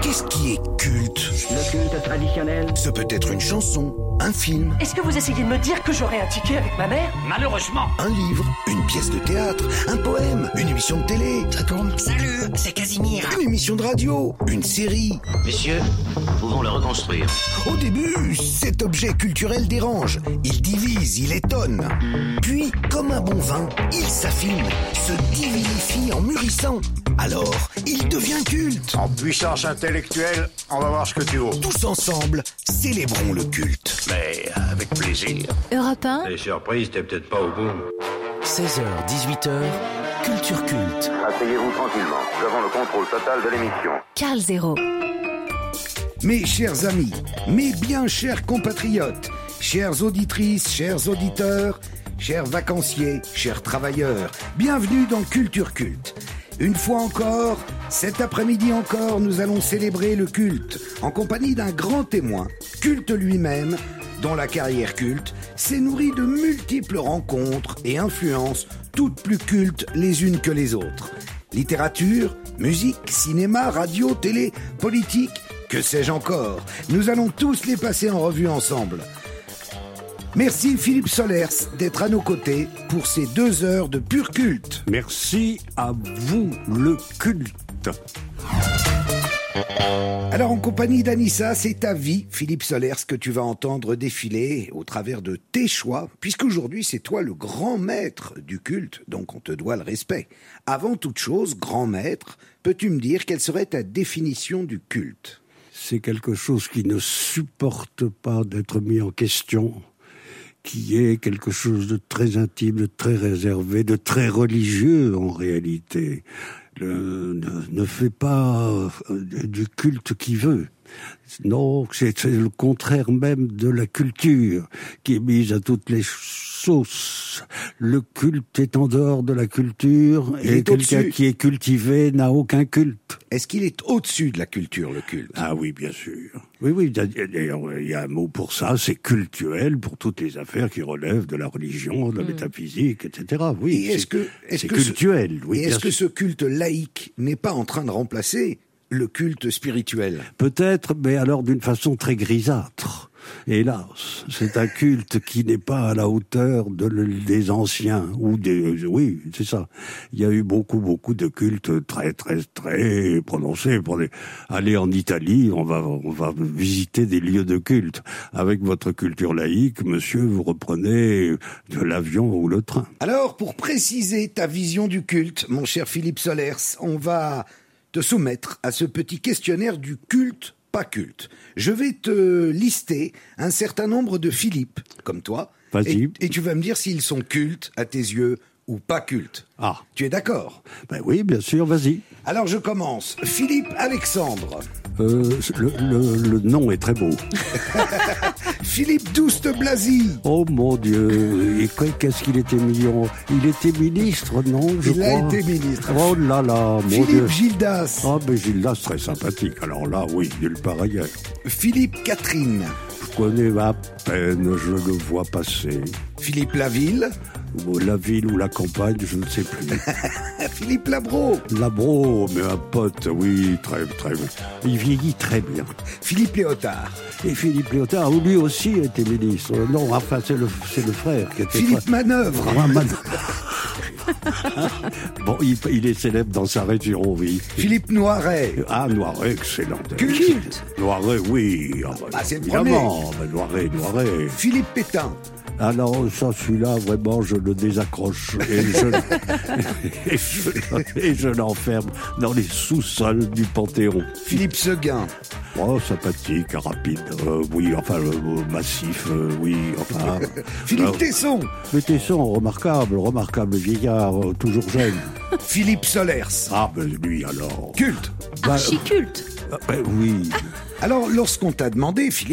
Qu'est-ce qui est culte? Le culte traditionnel. Ce peut être une chanson, un film, Est-ce que vous essayez de me dire que j'aurais un ticket avec ma mère? Malheureusement. un livre, une pièce de théâtre, un poème, une émission de télé, Ça tourne. Salut, c'est Casimir. une émission de radio, une série. Messieurs, nous pouvons le reconstruire. Au début, cet objet culturel dérange. Il divise, il étonne. Puis, comme un bon vin, il s'affine, se divinifie en mûrissant. Alors, il devient culte. En puissance intellectuelle, on va voir ce que tu vaux. Tous ensemble, célébrons le culte. Mais avec plaisir. Europe 1, Les surprises, t'es peut-être pas au bout. 16h, 18h, Culture Culte. Asseyez-vous tranquillement. Nous avons le contrôle total de l'émission. Carl Zéro. Mes chers amis, mes bien chers compatriotes, chères auditrices, chers auditeurs, chers vacanciers, chers travailleurs, bienvenue dans Culture Culte. Une fois encore, cet après-midi encore, nous allons célébrer le culte, en compagnie d'un grand témoin, culte lui-même, dont la carrière culte s'est nourrie de multiples rencontres et influences, toutes plus cultes les unes que les autres. Littérature, musique, cinéma, radio, télé, politique, que sais-je encore? Nous allons tous les passer en revue ensemble. Merci Philippe Solers d'être à nos côtés pour ces 2 heures de pur culte. Merci à vous, le culte. Alors en compagnie d'Anissa, c'est ta vie, Philippe Solers, que tu vas entendre défiler au travers de tes choix, puisqu'aujourd'hui c'est toi le grand maître du culte, donc on te doit le respect. Avant toute chose, grand maître, peux-tu me dire quelle serait ta définition du culte? C'est quelque chose qui ne supporte pas d'être mis en question, qui est quelque chose de très intime, de très réservé, de très religieux en réalité. Ne fait pas du culte qui veut. Non, c'est le contraire même de la culture qui est mise à toutes les sauces. Le culte est en dehors de la culture et quelqu'un qui est cultivé n'a aucun culte. Est-ce qu'il est au-dessus de la culture, le culte? Ah oui, bien sûr. Oui, d'ailleurs, il y a un mot pour ça, c'est cultuel pour toutes les affaires qui relèvent de la religion, de la métaphysique, etc. Oui, et est-ce que cultuel. Oui, et est-ce que ce culte laïque n'est pas en train de remplacer le culte spirituel? Peut-être, mais alors d'une façon très grisâtre. Hélas, c'est un culte qui n'est pas à la hauteur des anciens ou oui, c'est ça. Il y a eu beaucoup de cultes très prononcés. Aller en Italie, on va visiter des lieux de culte. Avec votre culture laïque, monsieur, vous reprenez de l'avion ou le train. Alors, pour préciser ta vision du culte, mon cher Philippe Solers, on va te soumettre à ce petit questionnaire du culte pas culte. Je vais te lister un certain nombre de Philippe, comme toi, et tu vas me dire s'ils sont cultes à tes yeux ou pas cultes. Ah. Tu es d'accord? Ben oui, bien sûr, vas-y. Alors je commence. Philippe Alexandre. Le nom est très beau. Philippe Douste-Blazy. Oh mon Dieu, et qu'est-ce qu'il était mignon. Il était ministre, non, je crois. Il a été ministre. Oh là là, mon Dieu. Philippe Gildas. Ah ben Gildas, très sympathique. Alors là, oui, nulle part ailleurs. Philippe Catherine. Je connais à peine, je le vois passer. Philippe Laville. Ou la ville ou la campagne, je ne sais plus. Philippe Labro. Labro, mais un pote, oui, très bien. Il vieillit très bien. Philippe Léotard. Et Philippe Léotard, lui aussi était ministre. Non, enfin, c'est le frère qui était... Philippe Manœuvre. Bon, il est célèbre dans sa région, oui. Philippe Noiret. Ah, Noiret, excellent. Culte. Noiret, oui. C'est le premier. Noiret. Philippe Pétain. Alors, ça, celui-là, vraiment, je le désaccroche et je l'enferme dans les sous-sols du Panthéon. Philippe Seguin. Oh, sympathique, rapide, oui, enfin, massif, oui, enfin... Philippe Tesson. Mais Tesson, remarquable vieillard, toujours jeune. Philippe Solers. Ah, ben lui, alors... Culte. Archi-culte. Ben oui. Alors, lorsqu'on t'a demandé, Philippe,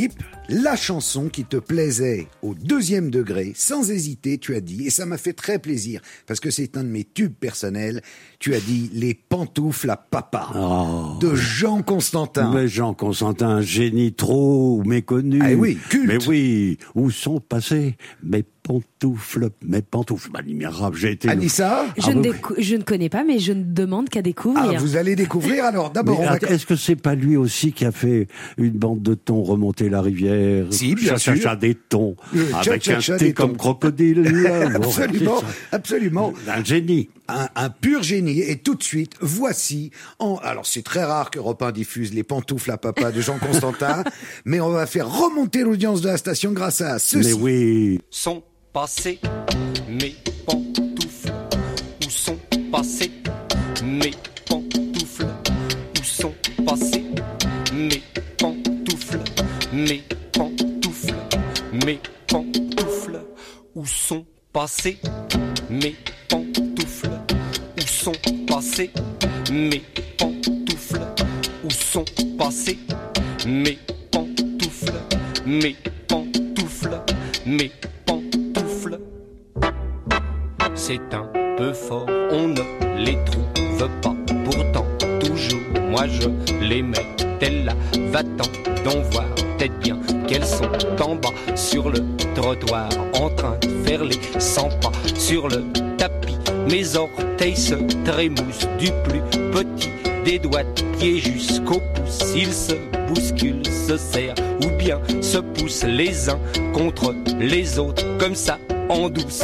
la chanson qui te plaisait au 2e degré, sans hésiter, tu as dit, et ça m'a fait très plaisir, parce que c'est un de mes tubes personnels, tu as dit Les pantoufles à papa, de Jean Constantin. Mais Jean Constantin, un génie trop méconnu. Ah oui, culte. Mais oui, où sont passés mes pantoufles, admirable, j'ai été... Anissa, Je ne connais pas, mais je ne demande qu'à découvrir. vous allez découvrir, alors d'abord... Est-ce que c'est pas lui aussi qui a fait une bande de thon remonter la rivière? Si, bien sûr. Chacha des thons, avec Cha-cha-cha un thé des comme thons. crocodile. Absolument, absolument. Un génie. Un pur génie. Et tout de suite, voici... Alors, c'est très rare qu'Europe 1 diffuse Les pantoufles à papa de Jean Constantin, mais on va faire remonter l'audience de la station grâce à ceci. Mais oui. Sont passées mes pantoufles? Où sont passées mes pantoufles? Où sont passées mes pantoufles? Mes pantoufles, mes pantoufles. Où sont passées mes pantoufles? Où sont passées mes pantoufles? Où sont passées mes pantoufles? Mes pantoufles, mes pantoufles. C'est un peu fort, on ne les trouve pas. Pourtant, toujours, moi je les mettais là. Va-t'en donc voir, peut-être bien qu'elles sont en bas sur le trottoir, en train de faire les 100 pas sur le tapis. Mes orteils se trémoussent du plus petit des doigts de pied jusqu'au pouce. Ils se bousculent, se serrent ou bien se poussent les uns contre les autres, comme ça en douce.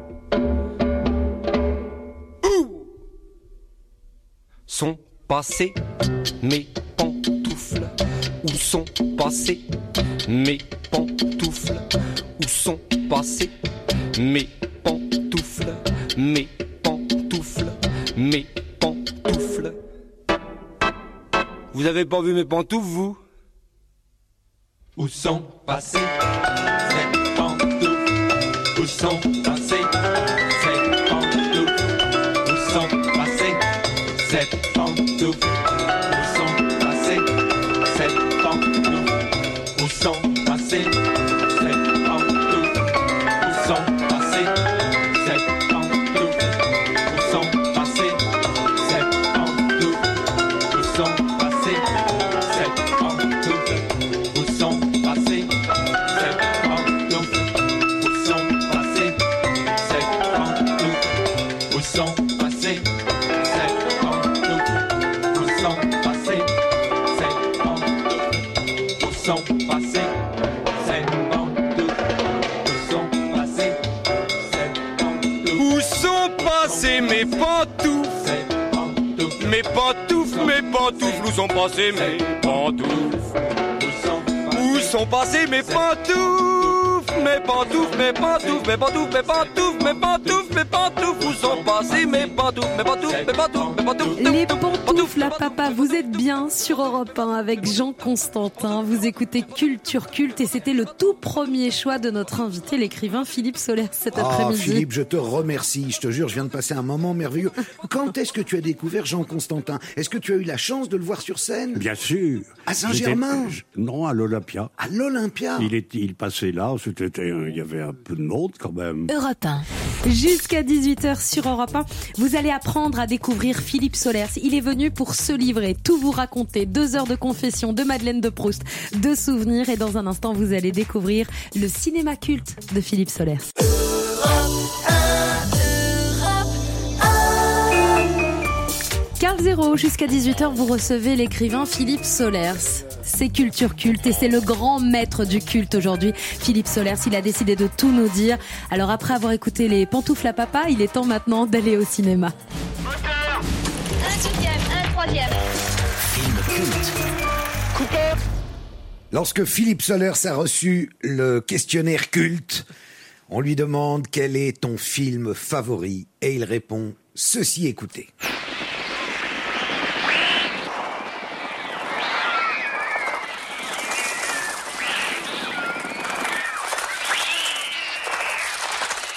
Où sont passées mes pantoufles? Où sont passées mes pantoufles? Où sont passées mes pantoufles? Mes pantoufles, mes pantoufles. Vous avez pas vu mes pantoufles, vous? Où sont passées ces pantoufles? Où sont passées ces pantoufles? Où sont passées ces pantoufles? Où sont passées ces pantoufles? Où sont passées ces pantoufles? Où sont passées ces pantoufles? Où sont passées ces pantoufles? Où sont passées ces pantoufles? Où sont passées ces pantoufles? Où sont passées ces pantoufles? Où sont passées ces pantoufles? Où sont passées ces pantoufles? Où sont passées ces pantoufles? Où sont passées mes pantoufles? Mes pantoufles, mes pantoufles, où sont passées mes pantoufles? Où sont passées mes pantoufles? Mes pantoufles, mes pantoufles, mes pantoufles, mes pantoufles, mes pantoufles, mes pantoufles, où sont passées mes pantoufles? Mes pantoufles, mes pantoufles, mes pantoufles. Les pantoufles à papa, vous êtes bien sur Europe 1 avec Jean Constantin. Vous écoutez Culture Culte et c'était le tout premier choix de notre invité, l'écrivain Philippe Sollers cet après-midi. Philippe, je te remercie. Je te jure, je viens de passer un moment merveilleux. Quand est-ce que tu as découvert Jean Constantin? Est-ce que tu as eu la chance de le voir sur scène? Bien sûr. À Saint-Germain? Non, à l'Olympia. À l'Olympia? Il passait là, il y avait un peu de monde quand même. Europe 1. Jusqu'à 18h sur Europe 1, vous allez apprendre à découvrir Philippe Sollers. Il est venu pour se livrer, tout vous raconter, 2 heures de confession, de Madeleine de Proust, de souvenirs. Et dans un instant, vous allez découvrir le cinéma culte de Philippe Sollers. Carl Zéro, jusqu'à 18h, vous recevez l'écrivain Philippe Sollers. C'est Culture Culte et c'est le grand maître du culte aujourd'hui. Philippe Sollers, il a décidé de tout nous dire. Alors après avoir écouté les pantoufles à papa, il est temps maintenant d'aller au cinéma. Moteur ! Un deuxième, un troisième. Film culte. Coupé. Lorsque Philippe Sollers a reçu le questionnaire culte, on lui demande quel est ton film favori et il répond ceci, écoutez.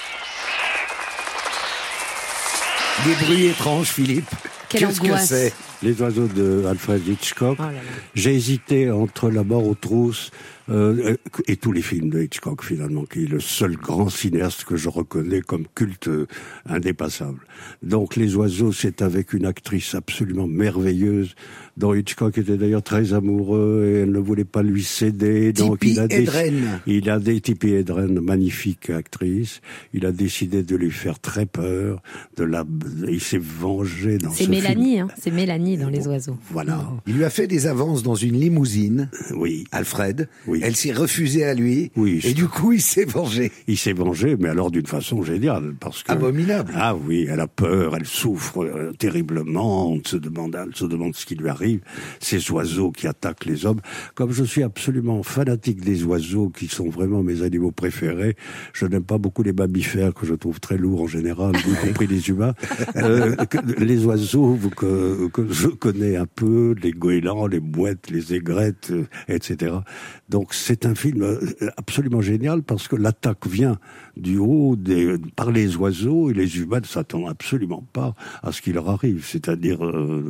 Des bruits étranges, Philippe. Quelle Qu'est-ce angoisse. que c'est? Les oiseaux de Alfred Hitchcock. Oh là là. J'ai hésité entre La mort aux trousses et tous les films de Hitchcock finalement, qui est le seul grand cinéaste que je reconnais comme culte indépassable. Donc Les oiseaux, c'est avec une actrice absolument merveilleuse, dont Hitchcock était d'ailleurs très amoureux et elle ne voulait pas lui céder. Donc Tippi Hedren. Tippi Hedren, magnifique actrice. Il a décidé de lui faire très peur. Il s'est vengé dans ce film. C'est Mélanie, hein. C'est Mélanie dans Les oiseaux. Voilà. Il lui a fait des avances dans une limousine. Oui. Alfred. Oui. Elle s'est refusée à lui. Oui. Et du coup, il s'est vengé. Il s'est vengé, mais alors d'une façon géniale, parce que abominable. Ah oui, elle a peur, elle souffre terriblement. On se demande ce qui lui arrive. Ces oiseaux qui attaquent les hommes. Comme je suis absolument fanatique des oiseaux, qui sont vraiment mes animaux préférés, je n'aime pas beaucoup les mammifères que je trouve très lourds en général, y compris les humains. Les oiseaux que je connais un peu, les goélands, les mouettes, les aigrettes, etc. Donc c'est un film absolument génial parce que l'attaque vient du haut par les oiseaux et les humains ne s'attendent absolument pas à ce qui leur arrive, c'est-à-dire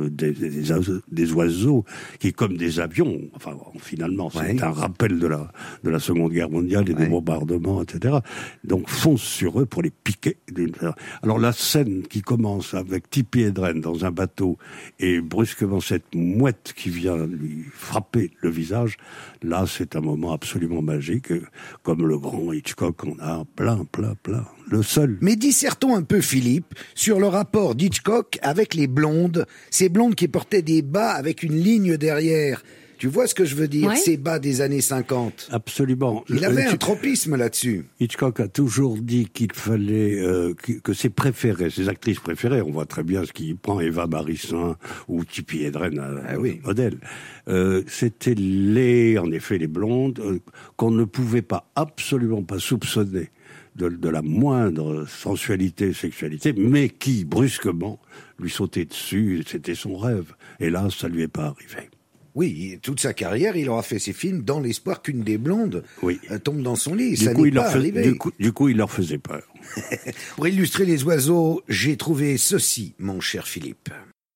des oiseaux qui, comme des avions, enfin finalement c'est un rappel de la Seconde Guerre mondiale et des bombardements, etc. Donc foncent sur eux pour les piquer. Alors la scène qui commence avec Tippi Hedren dans un bateau et brusquement cette mouette qui vient lui frapper le visage, là c'est un moment absolument magique, comme le grand Hitchcock en a plein. Le seul. Mais dissertons un peu, Philippe, sur le rapport d'Hitchcock avec les blondes, ces blondes qui portaient des bas avec une ligne derrière. Tu vois ce que je veux dire, ces bas des années 50. Absolument. Il avait un tropisme là-dessus. Hitchcock a toujours dit qu'il fallait que ses préférés, ses actrices préférées, on voit très bien ce qu'il prend, Eva Marissin ou Tippi Hedren, modèle. C'était en effet les blondes qu'on ne pouvait absolument pas soupçonner de la moindre sensualité, sexualité, mais qui, brusquement, lui sautait dessus, c'était son rêve. Et là, ça lui est pas arrivé. Oui, toute sa carrière, il aura fait ses films dans l'espoir qu'une des blondes tombe dans son lit. Ça n'est pas arrivé. Du coup, il leur faisait peur. Pour illustrer les oiseaux, j'ai trouvé ceci, mon cher Philippe.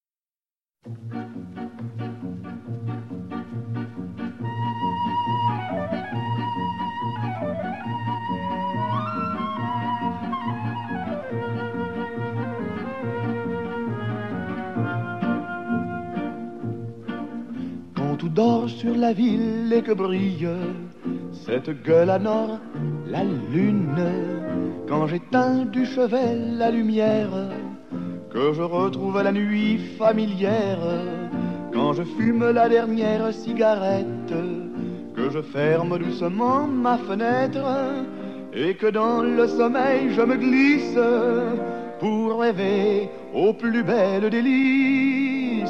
Tout dort sur la ville et que brille cette gueule à nord, la lune. Quand j'éteins du chevet la lumière, que je retrouve la nuit familière. Quand je fume la dernière cigarette, que je ferme doucement ma fenêtre, et que dans le sommeil je me glisse pour rêver aux plus belles délices.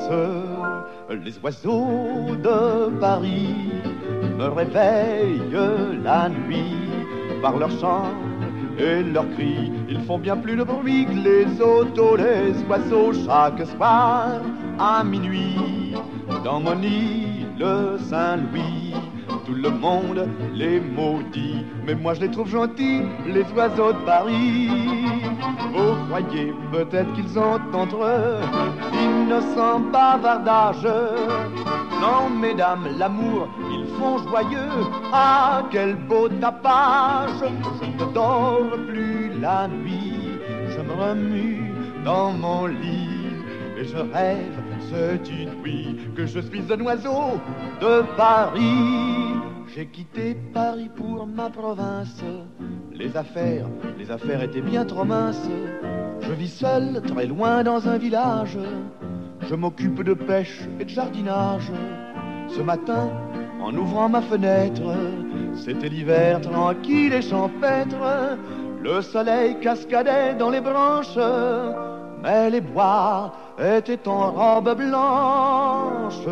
Les oiseaux de Paris me réveillent la nuit par leur chant et leurs cris. Ils font bien plus de bruit que les autos, les oiseaux. Chaque soir à minuit, dans mon île Saint-Louis, tout le monde les maudit, mais moi je les trouve gentils, les oiseaux de Paris. Vous croyez peut-être qu'ils ont entre eux d'innocents bavardages. Non, mesdames, l'amour, ils font joyeux. Ah, quel beau tapage. Je ne dors plus la nuit, je me remue dans mon lit et je rêve cette nuit que je suis un oiseau de Paris. J'ai quitté Paris pour ma province. Les affaires étaient bien trop minces. Je vis seul, très loin dans un village. Je m'occupe de pêche et de jardinage. Ce matin, en ouvrant ma fenêtre, c'était l'hiver tranquille et champêtre. Le soleil cascadait dans les branches, mais les bois étaient en robe blanche.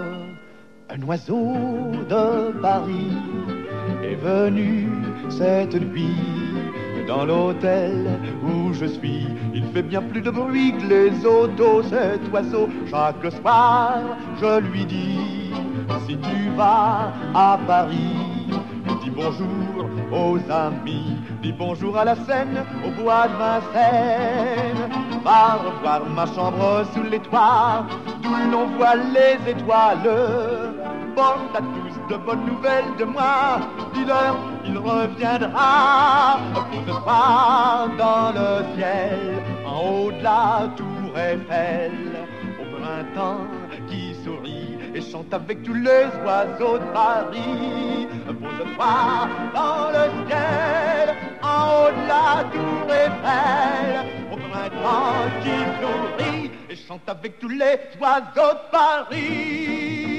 Un oiseau de Paris est venu cette nuit dans l'hôtel où je suis. Il fait bien plus de bruit que les autos, cet oiseau. Chaque soir, je lui dis, si tu vas à Paris, dis bonjour aux amis, dis bonjour à la Seine, au bois de Vincennes. Va revoir ma chambre sous les toits, d'où l'on voit les étoiles. Bon, t'as tous de bonnes nouvelles de moi, dis-leur, il reviendra. Pose-toi dans le ciel, en haut de la tour Eiffel, au printemps qui sourit et chante avec tous les oiseaux de Paris. Pose-toi dans le ciel, en haut de la tour Eiffel, au printemps qui sourit et chante avec tous les oiseaux de Paris.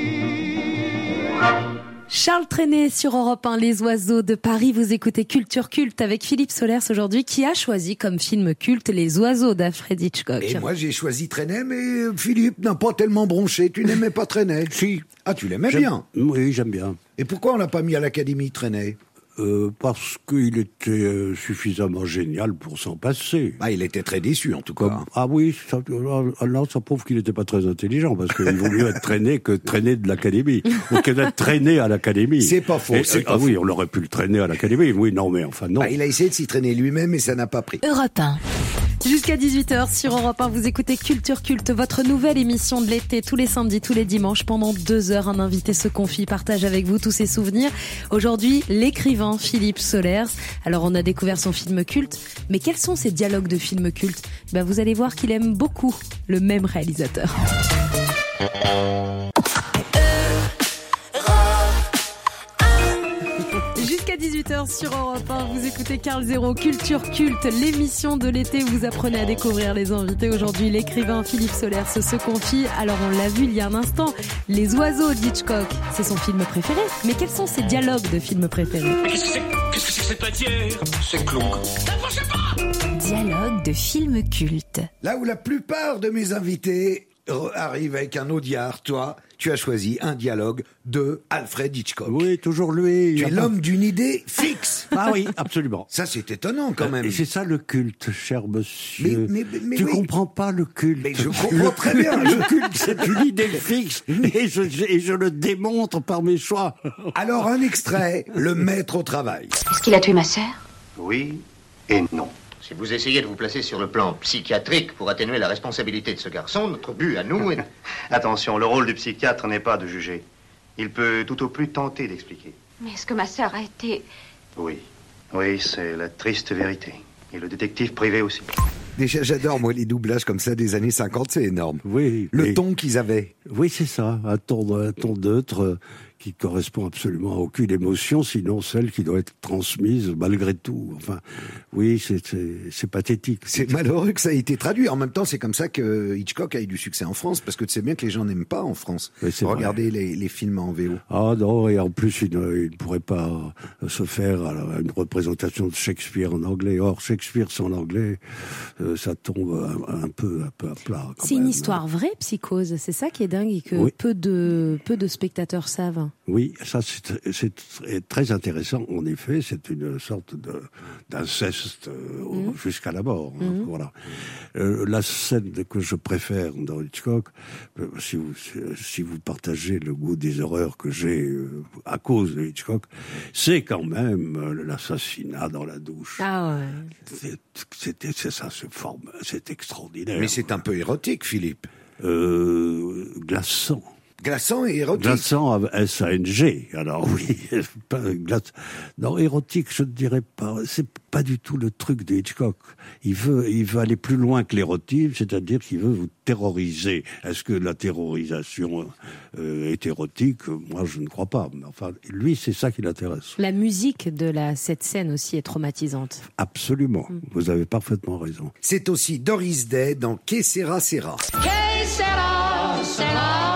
Charles Trenet sur Europe 1, Les Oiseaux de Paris. Vous écoutez Culture Culte avec Philippe Solers aujourd'hui, qui a choisi comme film culte Les Oiseaux d'Alfred Hitchcock. Et moi j'ai choisi Trenet, mais Philippe n'a pas tellement bronché. Tu n'aimais pas Trenet? Si. Ah, tu l'aimais bien? Oui, j'aime bien. Et pourquoi on l'a pas mis à l'Académie, Trenet? Parce qu'il était suffisamment génial pour s'en passer. Ah, il était très déçu, en tout cas. Ah oui, ça prouve qu'il n'était pas très intelligent, parce qu'il vaut mieux être traîné que traîné de l'Académie. Ou que d'être traîné à l'Académie. C'est pas faux. Oui, on aurait pu le traîner à l'Académie. Oui, non, mais enfin, non. Ah, il a essayé de s'y traîner lui-même, et ça n'a pas pris. Europe 1. Jusqu'à 18h sur Europe 1, vous écoutez Culture Culte, votre nouvelle émission de l'été, tous les samedis, tous les dimanches. Pendant 2 heures, un invité se confie, partage avec vous tous ses souvenirs. Aujourd'hui, l'écrivain Philippe Solers. Alors, on a découvert son film culte, mais quels sont ses dialogues de film culte? Vous allez voir qu'il aime beaucoup le même réalisateur. Jusqu'à 18h sur Europe 1, vous écoutez Carl Zero, Culture Culte, l'émission de l'été où vous apprenez à découvrir les invités. Aujourd'hui, l'écrivain Philippe Solers se confie. Alors, on l'a vu il y a un instant, Les Oiseaux d'Hitchcock, c'est son film préféré. Mais quels sont ses dialogues de film préférés? Mais qu'est-ce que c'est que cette matière? C'est clou. N'approchez pas! Dialogue de film culte. Là où la plupart de mes invités arrivent avec un audiard, toi, tu as choisi un dialogue de Alfred Hitchcock. Oui, toujours lui. Tu es l'homme d'une idée fixe. Ah oui, absolument. Ça, c'est étonnant quand même. Et c'est ça le culte, cher monsieur. Mais tu oui. comprends pas le culte. Mais je comprends très bien. Le culte, c'est une idée fixe. Et je le démontre par mes choix. Alors, un extrait, le maître au travail. Est-ce qu'il a tué ma sœur? Oui et non. Si vous essayez de vous placer sur le plan psychiatrique pour atténuer la responsabilité de ce garçon, notre but à nous est... Attention, le rôle du psychiatre n'est pas de juger. Il peut tout au plus tenter d'expliquer. Mais est-ce que ma sœur a été... Oui. Oui, c'est la triste vérité. Et le détective privé aussi. Déjà, j'adore, moi, les doublages comme ça des années 50, c'est énorme. Oui. Le ton qu'ils avaient. Oui, c'est ça. Un ton neutre qui correspond absolument à aucune émotion, sinon celle qui doit être transmise malgré tout. Enfin, oui, c'est pathétique. C'est malheureux que ça ait été traduit. En même temps, c'est comme ça que Hitchcock a eu du succès en France, parce que tu sais bien que les gens n'aiment pas en France. Oui, regarder les films en VO. Ah non, et en plus, il ne pourrait pas se faire une représentation de Shakespeare en anglais. Or, Shakespeare sans l'anglais, ça tombe un peu à plat. C'est une histoire vraie, Psychose. C'est ça qui est dingue et que oui. peu de spectateurs savent. Oui, ça c'est très intéressant. En effet, c'est une sorte d'inceste jusqu'à la mort. Voilà. La scène que je préfère dans Hitchcock, si vous partagez le goût des horreurs que j'ai à cause de Hitchcock, c'est quand même l'assassinat dans la douche. Ah ouais. C'est extraordinaire. Mais c'est un peu érotique, Philippe. Glaçant. Glaçant et érotique. Glaçant, S-A-N-G. Alors oui, non, érotique, je ne dirais pas. C'est pas du tout le truc de Hitchcock. Il veut aller plus loin que l'érotisme, c'est-à-dire qu'il veut vous terroriser. Est-ce que la terrorisation est érotique? Moi, je ne crois pas. Mais enfin, lui, c'est ça qui l'intéresse. La musique de cette scène aussi est traumatisante. Absolument. Vous avez parfaitement raison. C'est aussi Doris Day dans Que Sera Sera. Que sera sera.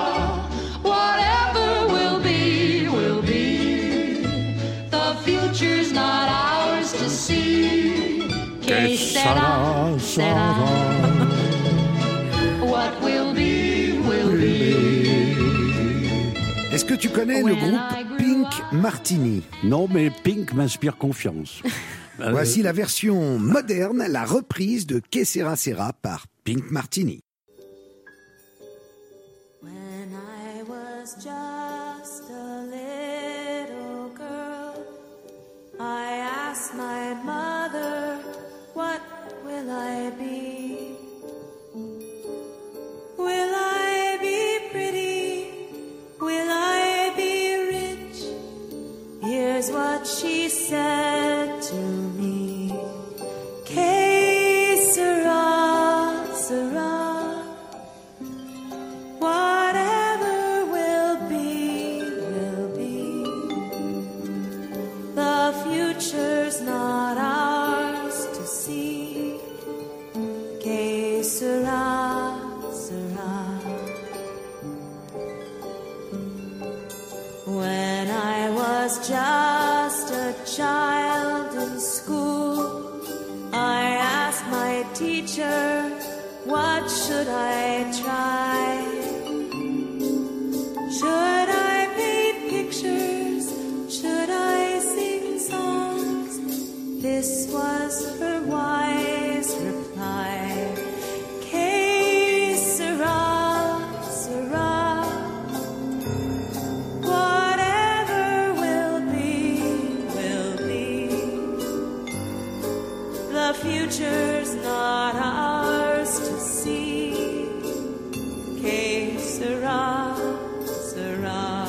Que sera, sera. What will be, will be. Est-ce que tu connais le groupe Pink Martini? Non, mais Pink m'inspire confiance. Voici la version moderne, la reprise de Que Sera Sera par Pink Martini. When I was just a little girl, asked my mother, what will I be? Will I be pretty? Will I be rich? Here's what she said to me. Que sera, sera. Whatever will be, will be. The future's not ours to see. Que sera, sera. When I was just a child in school, I asked my teacher, what should I try? Should I paint pictures? Should I sing songs? This was her wise reply. Que sera, sera. Whatever will be, will be. The future's not ours to see. Que sera, sera.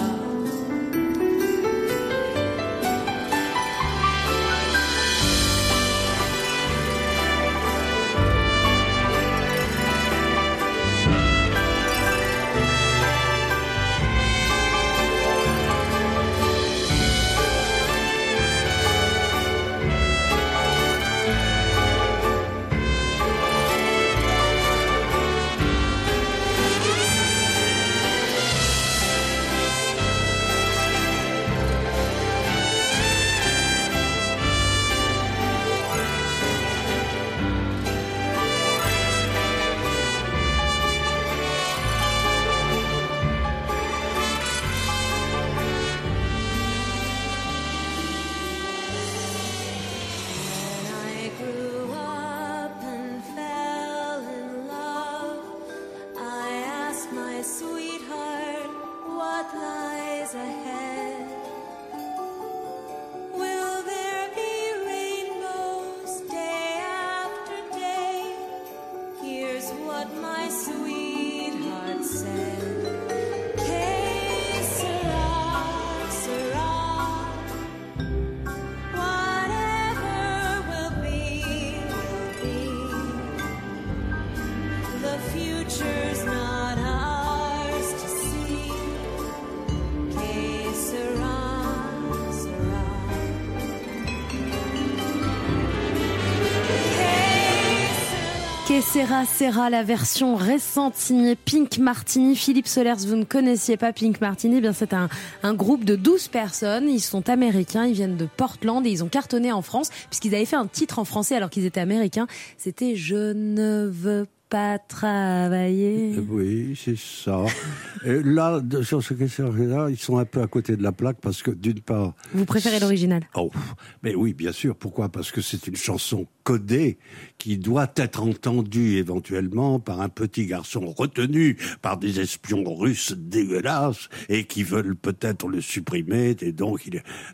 Que sera, sera, la version récente signée Pink Martini. Philippe Solers, vous ne connaissiez pas Pink Martini, eh bien c'est un groupe de 12 personnes. Ils sont américains, ils viennent de Portland et ils ont cartonné en France puisqu'ils avaient fait un titre en français alors qu'ils étaient américains. C'était Je ne veux pas travailler. Oui, c'est ça. Et là, sur ce question-là, ils sont un peu à côté de la plaque parce que d'une part... Vous préférez l'original? Oh, mais oui, bien sûr. Pourquoi? Parce que c'est une chanson codée qui doit être entendue éventuellement par un petit garçon retenu par des espions russes dégueulasses et qui veulent peut-être le supprimer. Et donc,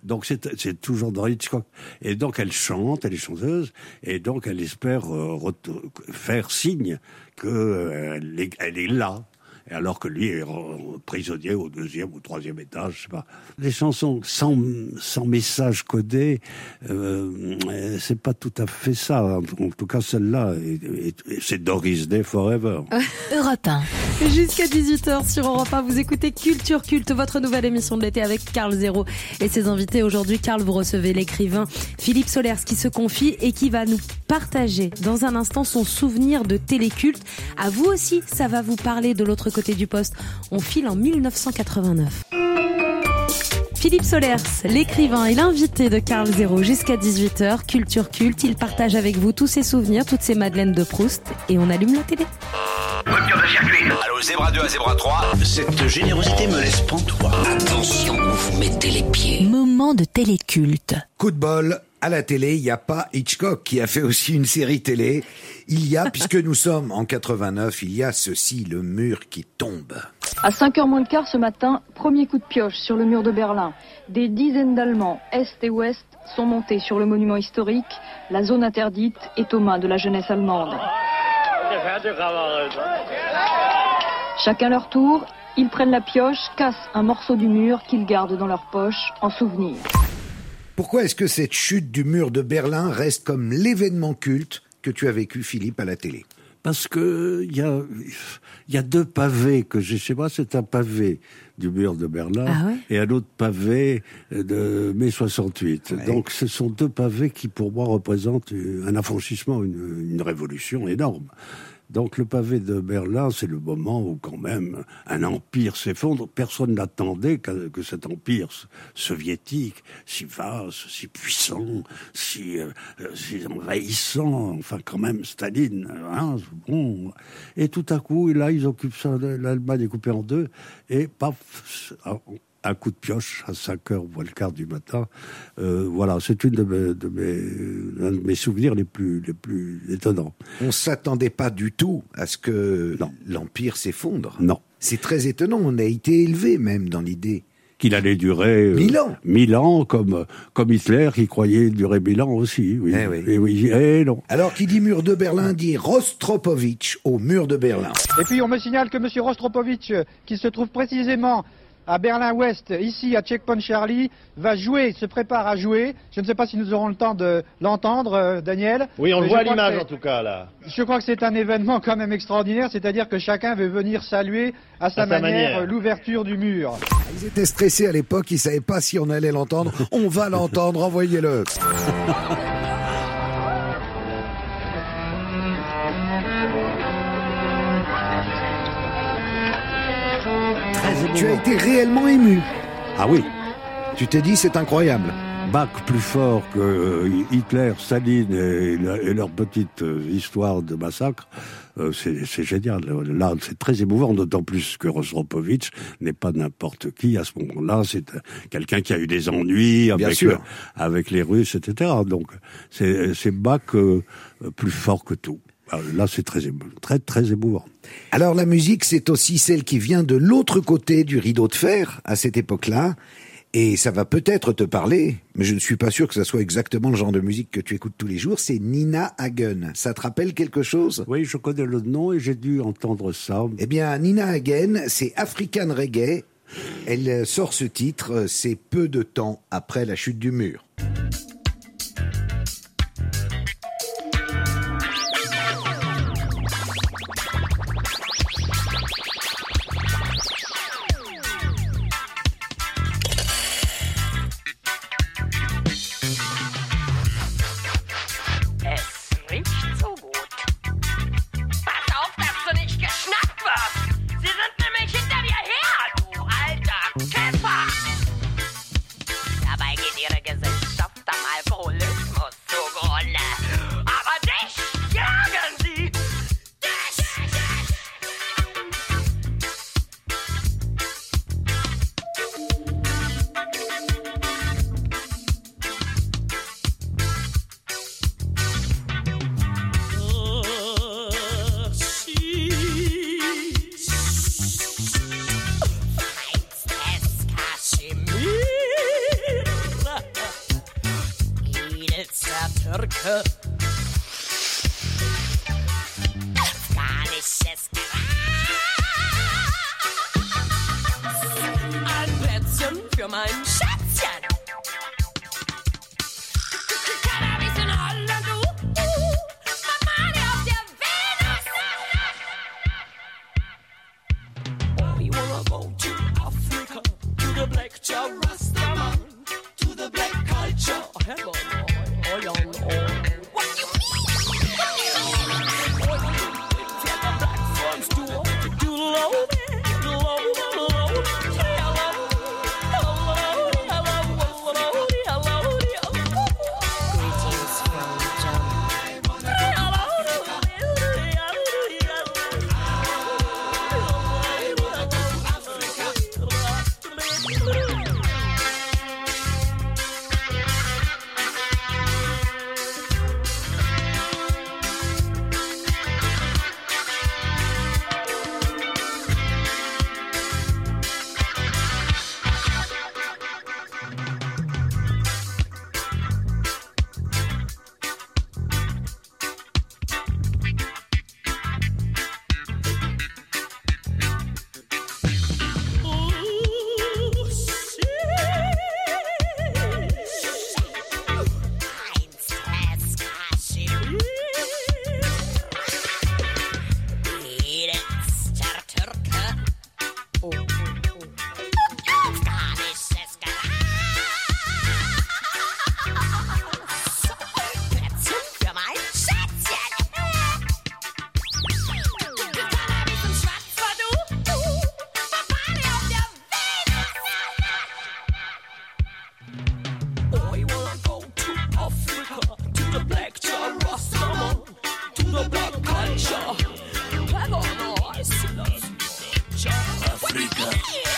c'est toujours dans Hitchcock. Et donc, elle chante, elle est chanteuse, et donc elle espère faire signe qu'elle est là. Alors que lui est prisonnier au 2e ou 3e étage, je sais pas. Les chansons sans message codé, c'est pas tout à fait ça. En tout cas, celle-là, c'est Doris Day Forever. Europe 1. Jusqu'à 18h sur Europe 1, vous écoutez Culture Culte, votre nouvelle émission de l'été avec Karl Zéro et ses invités. Aujourd'hui, Karl, vous recevez l'écrivain Philippe Solers qui se confie et qui va nous partager dans un instant son souvenir de téléculte. À vous aussi, ça va vous parler de l'autre côté du poste. On file en 1989. Philippe Solers, l'écrivain et l'invité de Karl Zéro jusqu'à 18h, Culture Culte. Il partage avec vous tous ses souvenirs, toutes ses madeleines de Proust et on allume la télé. Rupture de circuit. Allô, Zébra 2 à Zébra 3. Cette générosité me laisse pantois. Attention où vous mettez les pieds. Moment de téléculte. Coup de bol. À la télé, il n'y a pas Hitchcock qui a fait aussi une série télé. Il y a, puisque nous sommes en 89, il y a ceci, le mur qui tombe. À 5h moins le quart ce matin, premier coup de pioche sur le mur de Berlin. Des dizaines d'Allemands, Est et Ouest, sont montés sur le monument historique. La zone interdite est aux mains de la jeunesse allemande. Chacun leur tour, ils prennent la pioche, cassent un morceau du mur qu'ils gardent dans leur poche en souvenir. Pourquoi est-ce que cette chute du mur de Berlin reste comme l'événement culte que tu as vécu, Philippe, à la télé? Parce que il y a deux pavés que j'ai chez moi. C'est un pavé du mur de Berlin et un autre pavé de mai 68. Ouais. Donc ce sont deux pavés qui pour moi représentent un affranchissement, une révolution énorme. Donc le pavé de Berlin, c'est le moment où quand même un empire s'effondre. Personne n'attendait que cet empire soviétique, si vaste, si puissant, si envahissant, enfin quand même Staline, hein, bon. Et tout à coup, là, ils occupent ça, l'Allemagne est coupée en deux, et paf, un coup de pioche à 5h moins le quart du matin. Voilà, c'est un de mes souvenirs les plus étonnants. On s'attendait pas du tout à ce que l'Empire s'effondre. Non. C'est très étonnant, on a été élevé même dans l'idée. Qu'il allait durer 1000 ans, comme Hitler qui croyait durer 1000 ans aussi. Oui. Non. Alors, qui dit mur de Berlin dit Rostropovitch au mur de Berlin. Et puis on me signale que M. Rostropovitch, qui se trouve précisément à Berlin-Ouest, ici à Checkpoint Charlie, se prépare à jouer. Je ne sais pas si nous aurons le temps de l'entendre, Daniel. Oui, on le voit à l'image en tout cas là. Je crois que c'est un événement quand même extraordinaire, c'est-à-dire que chacun veut venir saluer à sa manière l'ouverture du mur. Ils étaient stressés à l'époque, ils ne savaient pas si on allait l'entendre. On va l'entendre, envoyez-le. Tu as été réellement ému. Ah oui. Tu t'es dit, c'est incroyable. Bach plus fort que Hitler, Staline et leur petite histoire de massacre, c'est génial. Là, c'est très émouvant, d'autant plus que Rostropovitch n'est pas n'importe qui à ce moment-là. C'est quelqu'un qui a eu des ennuis avec les Russes, etc. Donc, c'est Bach plus fort que tout. Là, c'est très émouvant. Alors, la musique, c'est aussi celle qui vient de l'autre côté du rideau de fer, à cette époque-là. Et ça va peut-être te parler, mais je ne suis pas sûr que ça soit exactement le genre de musique que tu écoutes tous les jours. C'est Nina Hagen. Ça te rappelle quelque chose? Oui, je connais le nom et j'ai dû entendre ça. Eh bien, Nina Hagen, c'est African Reggae. Elle sort ce titre, c'est peu de temps après la chute du mur.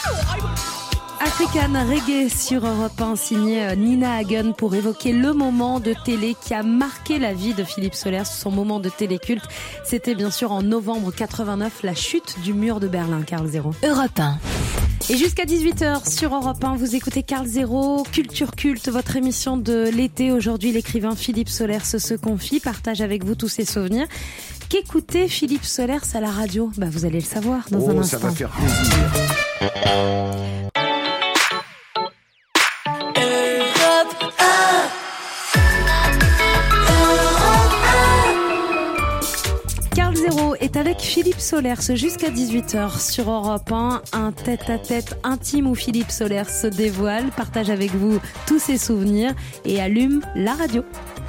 African Reggae sur Europe 1, signé Nina Hagen, pour évoquer le moment de télé qui a marqué la vie de Philippe Solers, son moment de téléculte. C'était bien sûr en novembre 89, la chute du mur de Berlin. Carl Zéro. Europe 1. Et jusqu'à 18h sur Europe 1, vous écoutez Carl Zéro, Culture Culte, votre émission de l'été. Aujourd'hui, l'écrivain Philippe Solers se confie, partage avec vous tous ses souvenirs. Qu'écoutait Philippe Solers à la radio ? Vous allez le savoir dans un instant. Ça va faire plaisir. Carl Zéro est avec Philippe Solers jusqu'à 18h sur Europe 1. Un tête-à-tête intime où Philippe Solers se dévoile, partage avec vous tous ses souvenirs et allume la radio.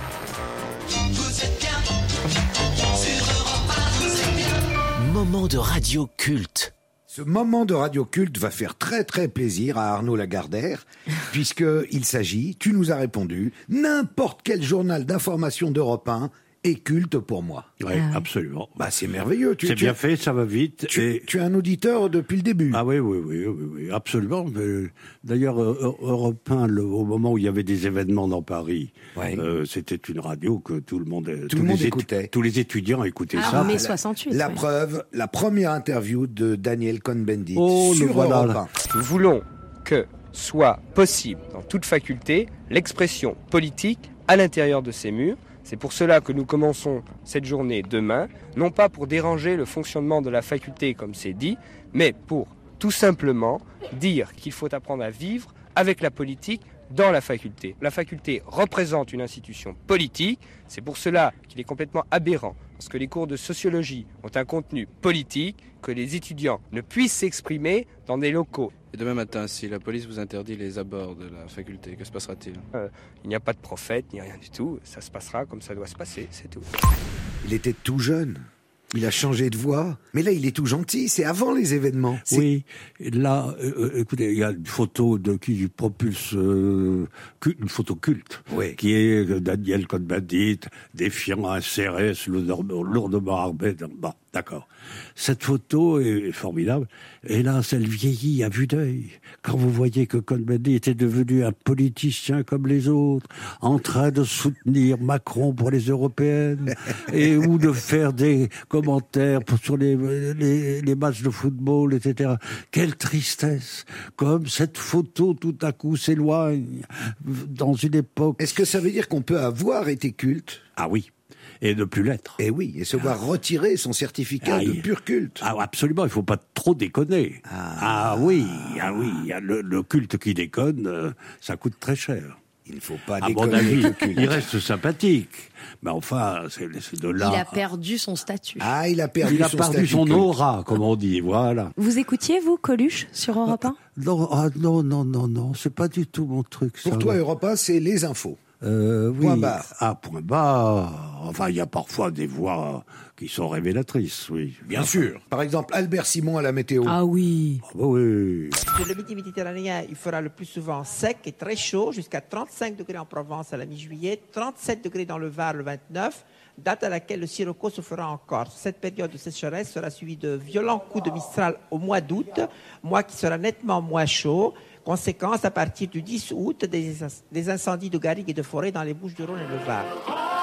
Moment de radio culte. Ce moment de radio culte va faire très très plaisir à Arnaud Lagardère, puisqu'il s'agit, tu nous as répondu, n'importe quel journal d'information d'Europe 1 est culte pour moi. Oui, absolument. C'est merveilleux. C'est bien fait, ça va vite. Tu es un auditeur depuis le début. Ah oui, absolument. D'ailleurs, Europe 1, au moment où il y avait des événements dans Paris, c'était une radio que tout le monde écoutait. Tous les étudiants écoutaient ça. En mai 68. La preuve, la première interview de Daniel Cohn-Bendit sur Europe 1. Nous voulons que soit possible dans toute faculté l'expression politique à l'intérieur de ces murs. C'est pour cela que nous commençons cette journée demain, non pas pour déranger le fonctionnement de la faculté comme c'est dit, mais pour tout simplement dire qu'il faut apprendre à vivre avec la politique dans la faculté. La faculté représente une institution politique, c'est pour cela qu'il est complètement aberrant, parce que les cours de sociologie ont un contenu politique, que les étudiants ne puissent s'exprimer dans des locaux. Et demain matin, si la police vous interdit les abords de la faculté, que se passera-t-il ? Il n'y a pas de prophète, ni rien du tout. Ça se passera comme ça doit se passer, c'est tout. Il était tout jeune. Il a changé de voix. Mais là, il est tout gentil. C'est avant les événements. Oui. Là, écoutez, il y a une photo qui propulse une photo culte, qui est Daniel Cohn-Bendit défiant un CRS lourdement armé. Bon, d'accord. Cette photo est formidable. Hélas, elle vieillit à vue d'œil. Quand vous voyez que Cohn-Bendit était devenu un politicien comme les autres, en train de soutenir Macron pour les européennes, ou de faire des commentaires sur les matchs de football, etc. Quelle tristesse. Comme cette photo tout à coup s'éloigne dans une époque... Est-ce que ça veut dire qu'on peut avoir été culte ? Ah oui. Et ne plus l'être. Et oui, et se voir retirer son certificat de pur culte. Ah, absolument, il ne faut pas trop déconner. Oui, le culte qui déconne, ça coûte très cher. Il ne faut pas déconner. À mon avis, il reste sympathique. Mais enfin, c'est de là... Il a perdu son statut. Il a perdu son aura, comme on dit, voilà. Vous écoutiez, vous, Coluche, sur Europe 1 ? Non, c'est pas du tout mon truc. Pour toi, Europe 1, c'est les infos. Oui. Point barre. Point barre. Enfin, il y a parfois des voix qui sont révélatrices, oui. Bien sûr. Par exemple, Albert Simon à la météo. Ah oui. Oui. Sur le midi méditerranéen, il fera le plus souvent sec et très chaud, jusqu'à 35 degrés en Provence à la mi-juillet, 37 degrés dans le Var le 29, date à laquelle le sirocco se fera en Corse. Cette période de sécheresse sera suivie de violents coups de Mistral au mois d'août, mois qui sera nettement moins chaud. Conséquence, à partir du 10 août, des incendies de garrigues et de forêts dans les Bouches-du-Rhône et le Var.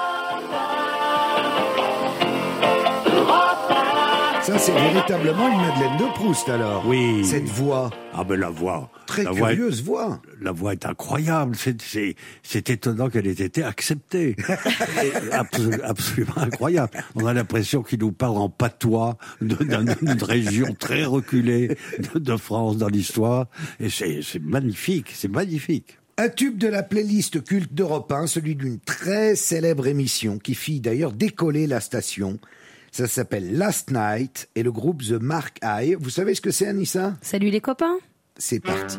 Ça, c'est véritablement une Madeleine de Proust, alors. Oui. Cette voix. Ah ben la voix. Très curieuse voix. La voix est incroyable. C'est étonnant qu'elle ait été acceptée. Absolument incroyable. On a l'impression qu'il nous parle en patois d'une région très reculée de France dans l'histoire. Et c'est magnifique, c'est magnifique. Un tube de la playlist culte d'Europe 1, celui d'une très célèbre émission qui fit d'ailleurs décoller la station. Ça s'appelle Last Night et le groupe The Mark Eye. Vous savez ce que c'est, Anissa ? Salut les copains. C'est parti.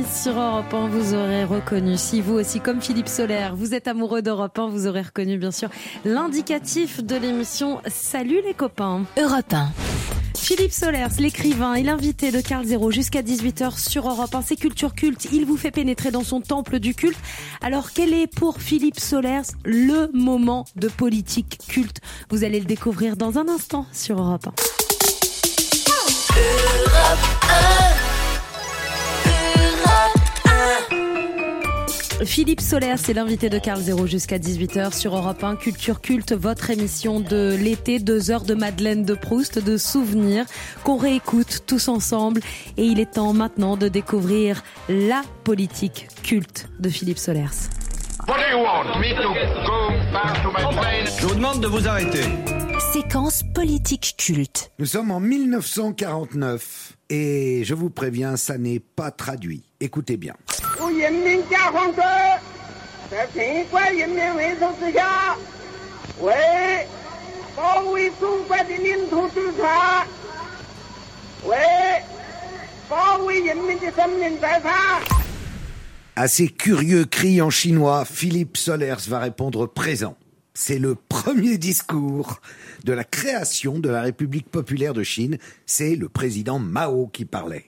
sur Europe 1, vous aurez reconnu. Si vous aussi, comme Philippe Soler, vous êtes amoureux d'Europe 1, vous aurez reconnu bien sûr l'indicatif de l'émission Salut les copains. Europe 1. Philippe Solers, l'écrivain et l'invité de Carl Zero jusqu'à 18h sur Europe 1. C'est Culture Culte. Il vous fait pénétrer dans son temple du culte. Alors, quel est pour Philippe Solers le moment de politique culte? Vous allez le découvrir dans un instant sur Europe 1. Europe 1. Philippe Solers, c'est l'invité de Carl Zero jusqu'à 18h sur Europe 1. Culture Culte, votre émission de l'été, 2 heures de Madeleine de Proust, de souvenirs qu'on réécoute tous ensemble. Et il est temps maintenant de découvrir la politique culte de Philippe Solers. Je vous demande de vous arrêter. Séquence politique culte. Nous sommes en 1949 et je vous préviens, ça n'est pas traduit. Écoutez bien. À ces curieux cris en chinois, Philippe Solers va répondre présent. C'est le premier discours de la création de la République populaire de Chine. C'est le président Mao qui parlait.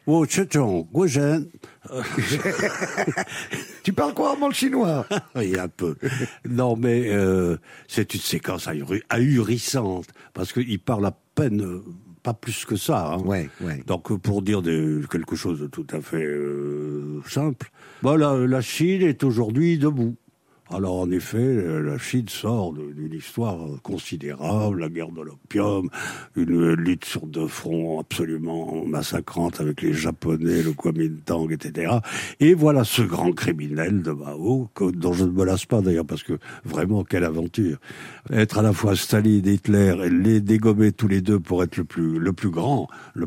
Tu parles couramment le chinois? Oui, un peu. Non, mais c'est une séquence ahurissante, parce qu'il parle à peine... pas plus que ça. Hein. Ouais. Donc, pour dire quelque chose de tout à fait simple, la Chine est aujourd'hui debout. Alors, en effet, la Chine sort d'une histoire considérable, la guerre de l'opium, une lutte sur 2 fronts absolument massacrante avec les Japonais, le Kuomintang, etc. Et voilà ce grand criminel de Mao, dont je ne me lasse pas d'ailleurs, parce que vraiment, quelle aventure. Être à la fois Staline et Hitler, et les dégommer tous les deux pour être le plus grand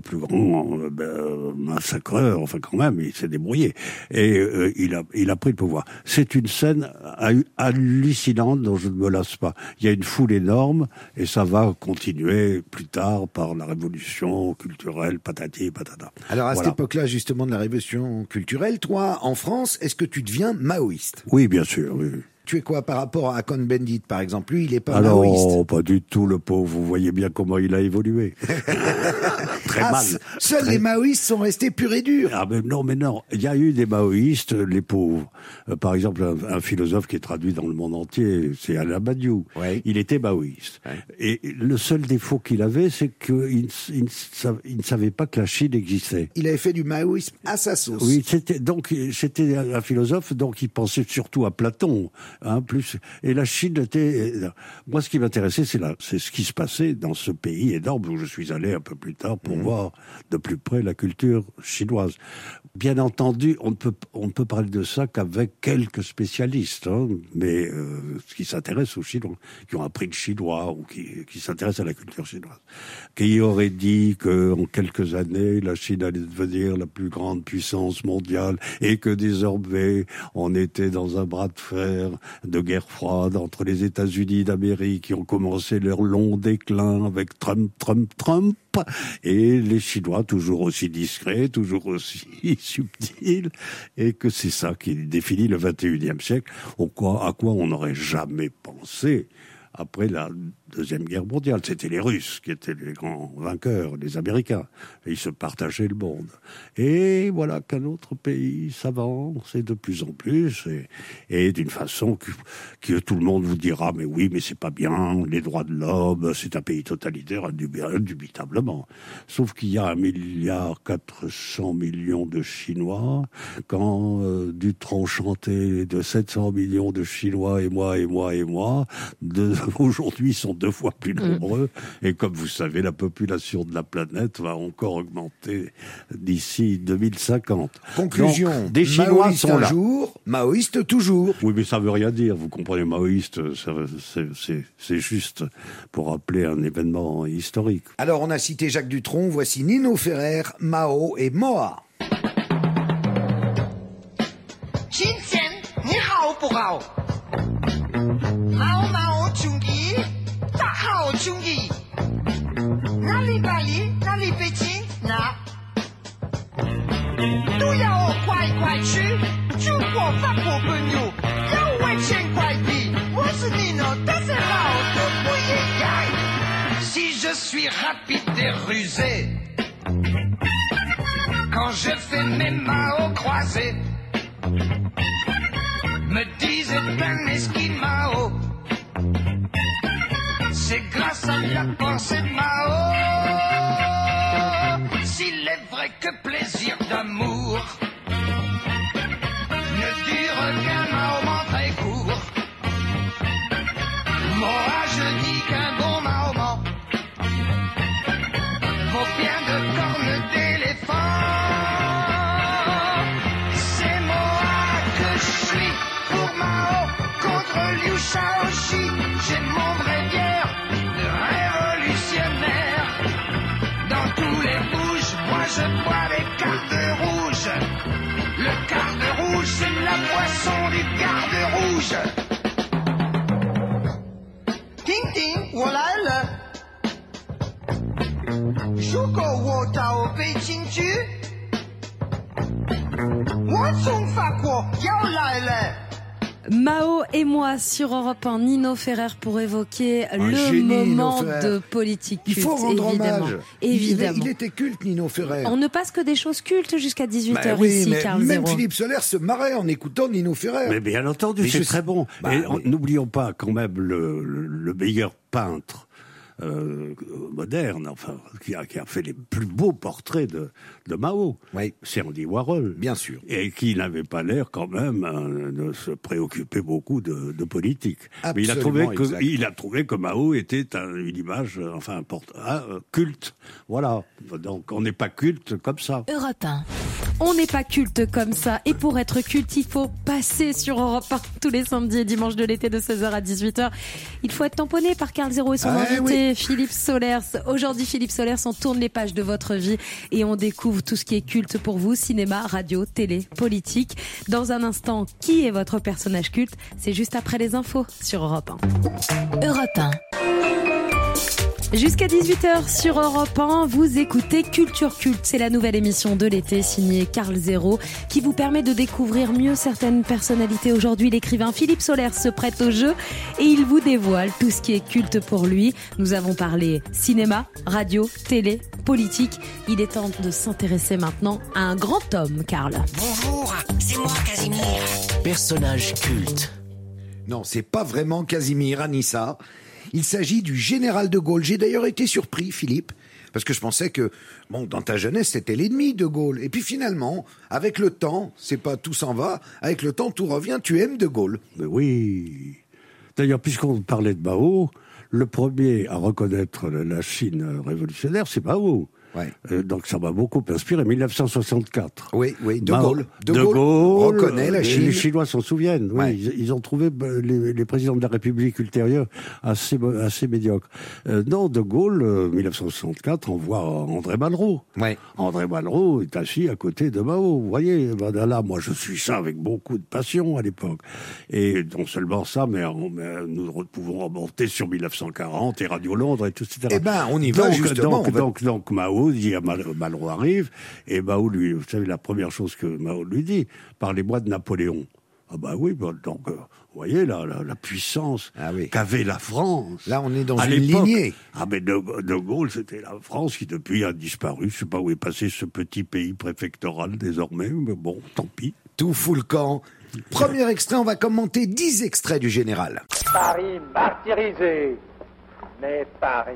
massacreur, enfin quand même, il s'est débrouillé. Et il a pris le pouvoir. C'est une scène hallucinante dont je ne me lasse pas. Il y a une foule énorme et ça va continuer plus tard par la révolution culturelle, patati patata. Alors à cette époque-là, justement, de la révolution culturelle, toi, en France, est-ce que tu deviens maoïste? Oui, bien sûr, oui. Tu es quoi par rapport à Cohn-Bendit, par exemple? Lui, il est pas maoïste. Non, pas du tout, le pauvre. Vous voyez bien comment il a évolué. Très mal. Seuls les maoïstes sont restés purs et durs. Ah, mais non. Il y a eu des maoïstes, les pauvres. Par exemple, un philosophe qui est traduit dans le monde entier, c'est Alain Badiou. Ouais. Il était maoïste. Ouais. Et le seul défaut qu'il avait, c'est qu'il ne savait pas que la Chine existait. Il avait fait du maoïsme à sa sauce. Oui, c'était un philosophe, donc il pensait surtout à Platon. Plus. Et la Chine était... Moi, ce qui m'intéressait, c'est ce qui se passait dans ce pays énorme où je suis allé un peu plus tard pour voir de plus près la culture chinoise. Bien entendu, on ne peut parler de ça qu'avec quelques spécialistes, mais qui s'intéressent aux Chinois, qui ont appris le chinois ou qui s'intéressent à la culture chinoise. Qui aurait dit qu'en quelques années, la Chine allait devenir la plus grande puissance mondiale et que désormais, on était dans un bras de fer de guerre froide entre les États-Unis d'Amérique qui ont commencé leur long déclin avec Trump, et les Chinois toujours aussi discrets, toujours aussi subtils, et que c'est ça qui définit le 21e siècle, à quoi on n'aurait jamais pensé après la Deuxième Guerre mondiale. C'était les Russes qui étaient les grands vainqueurs, les Américains. Et ils se partageaient le monde. Et voilà qu'un autre pays s'avance, et de plus en plus, et d'une façon que tout le monde vous dira, mais oui, mais c'est pas bien, les droits de l'homme, c'est un pays totalitaire, indubitablement. Sauf qu'il y a 1,4 milliard de Chinois, quand Dutronc chantait de 700 millions de Chinois, et moi, aujourd'hui sont 2 fois plus nombreux. Et comme vous savez, la population de la planète va encore augmenter d'ici 2050. Conclusion, donc, des Chinois maoïste sont là. Un jour, maoïste toujours. Oui, mais ça veut rien dire. Vous comprenez, maoïste, c'est juste pour rappeler un événement historique. Alors, on a cité Jacques Dutronc, voici Nino Ferrer, Mao et Moa. 今天你好不好？好兄弟，大好兄弟，哪里巴黎，哪里北京，哪都要快太快去，中国法国朋友要1000块币，我是你呢，但是老子不应该。Si je suis rapide et rusé, quand je fais mes Mao croisés, me disent un esquimao, c'est grâce à la pensée de Mao. S'il est vrai que plaisir d'amour ne dure qu'un moment très court, moi je dis qu'un bon Mahomet vaut bien de cornes d'éléphant. C'est moi que je suis pour Mao contre Liu Shaoxi. J'ai mon vrai bière de révolutionnaire. Dans tous les bouges, moi je bois les cartes rouges. Le garde rouge, c'est la boisson du garde rouge. Ting ting, voilà le. 如果我到北京去，我从法国要来了。 Mao et moi sur Europe 1, Nino Ferrer pour évoquer le génie, moment de politique culte. Il faut rendre hommage. Évidemment. Il était culte, Nino Ferrer. On ne passe que des choses cultes jusqu'à 18h oui, ici, mais Carl même Zéro. Philippe Solers se marrait en écoutant Nino Ferrer. Mais bien entendu, c'est très bon. N'oublions pas quand même le meilleur peintre moderne, enfin, qui a fait les plus beaux portraits de Mao. Oui. C'est Andy Warhol. Bien sûr. Et qui n'avait pas l'air quand même de se préoccuper beaucoup de politique. Absolument. Mais il a trouvé que Mao était une image, culte. Voilà. Donc on n'est pas culte comme ça. Europe 1. On n'est pas culte comme ça. Et pour être culte, il faut passer sur Europe 1 tous les samedis et dimanches de l'été de 16h à 18h. Il faut être tamponné par Carl Zéro et son invité, Philippe Solers. Aujourd'hui, Philippe Solers, on tourne les pages de votre vie et on découvre tout ce qui est culte pour vous. Cinéma, radio, télé, politique. Dans un instant, qui est votre personnage culte? C'est juste après les infos sur Europe 1. Europe 1. Jusqu'à 18h sur Europe 1, vous écoutez Culture Culte. C'est la nouvelle émission de l'été signée Carl Zéro qui vous permet de découvrir mieux certaines personnalités. Aujourd'hui, l'écrivain Philippe Solers se prête au jeu et il vous dévoile tout ce qui est culte pour lui. Nous avons parlé cinéma, radio, télé, politique. Il est temps de s'intéresser maintenant à un grand homme, Carl. Bonjour, c'est moi Casimir. Personnage culte. Non, c'est pas vraiment Casimir, Anissa. Il s'agit du général de Gaulle. J'ai d'ailleurs été surpris, Philippe, parce que je pensais que, dans ta jeunesse, c'était l'ennemi de Gaulle. Et puis finalement, avec le temps, c'est pas tout s'en va, avec le temps, tout revient, tu aimes de Gaulle. Mais oui. D'ailleurs, puisqu'on parlait de Mao, le premier à reconnaître la Chine révolutionnaire, c'est Mao. Ouais. Donc ça m'a beaucoup inspiré. 1964. Oui, De Gaulle. De Gaulle reconnaît la Chine. Les Chinois s'en souviennent. Ouais. Oui, ils ont trouvé les présidents de la République ultérieure assez médiocres. Non, De Gaulle, 1964, envoie André Malraux. Ouais. André Malraux est assis à côté de Mao. Vous voyez, là, moi je suis ça avec beaucoup de passion à l'époque. Et non seulement ça, mais nous pouvons remonter sur 1940 et Radio Londres et tout, etc. Eh ben, on y va justement. Donc Mao dit à Malraux arrive, et Mao lui, vous savez, la première chose que Mao lui dit, parlez-moi de Napoléon. Ah bah oui, donc vous voyez la puissance qu'avait la France. Là, on est dans une lignée. Ah mais de Gaulle, c'était la France qui depuis a disparu. Je sais pas où est passé ce petit pays préfectoral désormais, mais bon, tant pis. Tout fout le camp. Premier extrait, on va commenter 10 extraits du général. Paris martyrisé, mais Paris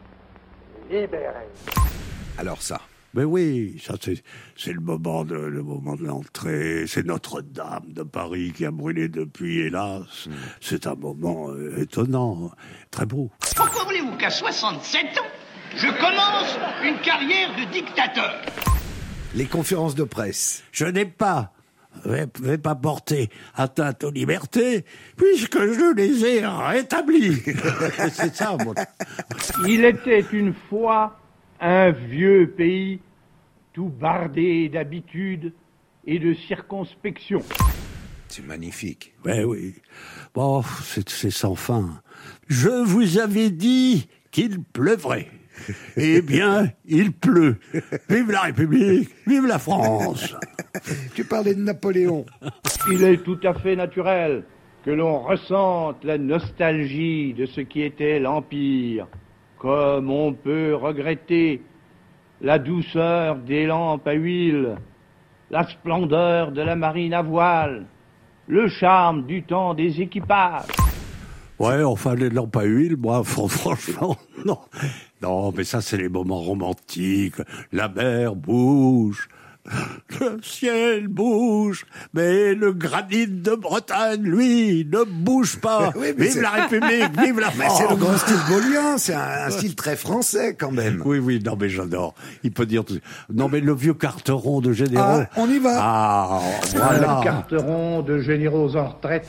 libéré. Alors ça. Mais oui, ça c'est le moment de l'entrée. C'est Notre-Dame de Paris qui a brûlé depuis, hélas. C'est un moment étonnant, très beau. Pourquoi voulez-vous qu'à 67 ans, je commence une carrière de dictateur? Les conférences de presse. Je n'ai pas vais pas porter atteinte aux libertés, puisque je les ai rétablies. C'est ça, moi. Il était une fois un vieux pays tout bardé d'habitudes et de circonspection. C'est magnifique. Ben oui. Bon, c'est sans fin. Je vous avais dit qu'il pleuvrait. Eh bien, il pleut. Vive la République, vive la France. Tu parlais de Napoléon. Il est tout à fait naturel que l'on ressente la nostalgie de ce qui était l'Empire, comme on peut regretter la douceur des lampes à huile, la splendeur de la marine à voile, le charme du temps des équipages. Ouais, enfin, les lampes à huile, moi, franchement, non. Non, mais ça, c'est les moments romantiques. La mer bouge, le ciel bouge, mais le granit de Bretagne, lui, ne bouge pas. Oui, vive la République, vive la France. Mais c'est le grand style gaulien, c'est un style très français, quand même. Oui, non, mais j'adore. Il peut dire tout. Non, mais le vieux carteron de généraux. Ah, on y va. Ah, voilà. Le carteron de généraux en retraite.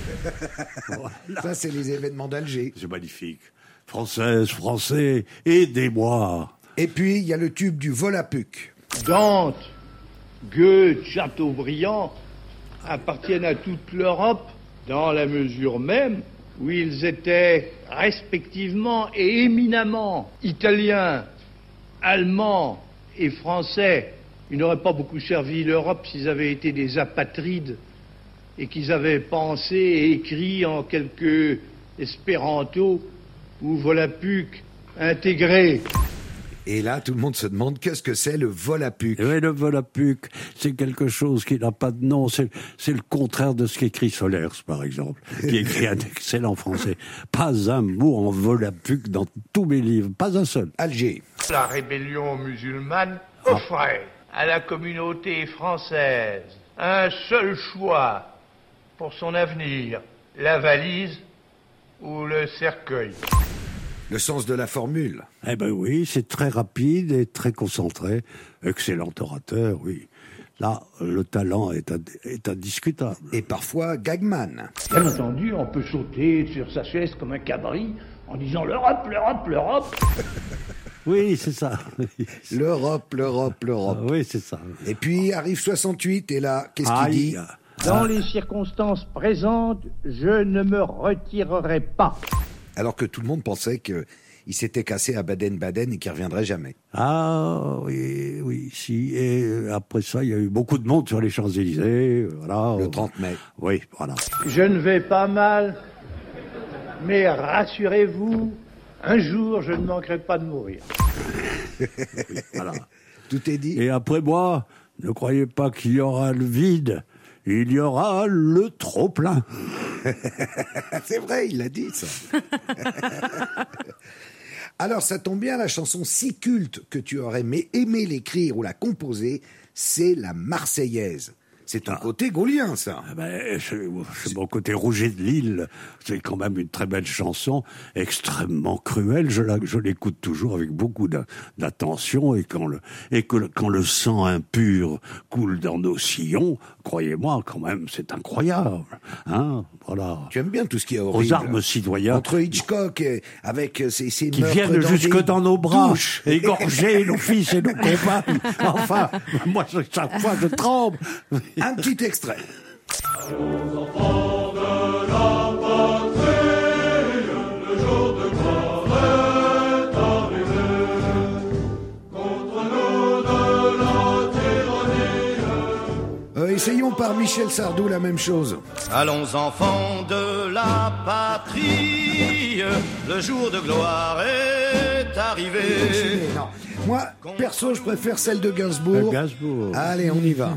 Voilà. Ça, c'est les événements d'Alger. C'est magnifique. Française, Français, aidez-moi. Et puis, il y a le tube du Volapük. Dante, Goethe, Chateaubriand appartiennent à toute l'Europe dans la mesure même où ils étaient respectivement et éminemment italiens, allemands et français. Ils n'auraient pas beaucoup servi l'Europe s'ils avaient été des apatrides et qu'ils avaient pensé et écrit en quelques espéranto ou Volapük intégrés. Et là, tout le monde se demande qu'est-ce que c'est le Volapük. Oui, le Volapük, c'est quelque chose qui n'a pas de nom. C'est le contraire de ce qu'écrit Solers, par exemple, qui écrit un excellent français. Pas un mot en Volapük dans tous mes livres, pas un seul. Alger. La rébellion musulmane offrait à la communauté française un seul choix pour son avenir, la valise ou le cercueil. Le sens de la formule. Eh ben oui, c'est très rapide et très concentré. Excellent orateur, oui. Là, le talent est indiscutable. Et parfois gagman. Bien entendu, on peut sauter sur sa chaise comme un cabri en disant l'Europe, l'Europe, l'Europe. Oui, c'est ça. L'Europe, l'Europe, l'Europe. Oui, c'est ça. Et puis arrive 68 et là, qu'est-ce qu'il dit ? Dans les circonstances présentes, je ne me retirerai pas. Alors que tout le monde pensait qu'il s'était cassé à Baden-Baden et qu'il ne reviendrait jamais. Ah, oui, si. Et après ça, il y a eu beaucoup de monde sur les Champs-Élysées. Voilà. Le 30 mai. Oui, voilà. Je ne vais pas mal, mais rassurez-vous, un jour, je ne manquerai pas de mourir. Oui, voilà. Tout est dit. Et après moi, ne croyez pas qu'il y aura le vide. Il y aura le trop-plein. C'est vrai, il l'a dit, ça. Alors, ça tombe bien, la chanson si culte que tu aurais aimé l'écrire ou la composer, c'est la Marseillaise. C'est ton côté gaulien, ça. C'est mon côté Rouget de Lille. C'est quand même une très belle chanson, extrêmement cruelle. Je l'écoute toujours avec beaucoup d'attention et quand le sang impur coule dans nos sillons, croyez-moi, quand même, c'est incroyable. Hein, voilà. Tu aimes bien tout ce qui est horrible. Aux armes citoyens. Entre Hitchcock et avec ses qui meurtres viennent jusque dans nos bras, douches. Égorger nos fils et nos compagnes. Enfin, moi, chaque fois, je tremble. Un petit extrait. Aux enfants de la patrie, le jour de gloire est arrivé. Contre nous de la tyrannie. Essayons par Michel Sardou la même chose. Allons enfants de la patrie, le jour de gloire est arrivé. Non. Moi, perso, je préfère celle de Gainsbourg. Gainsbourg. Allez, on y va.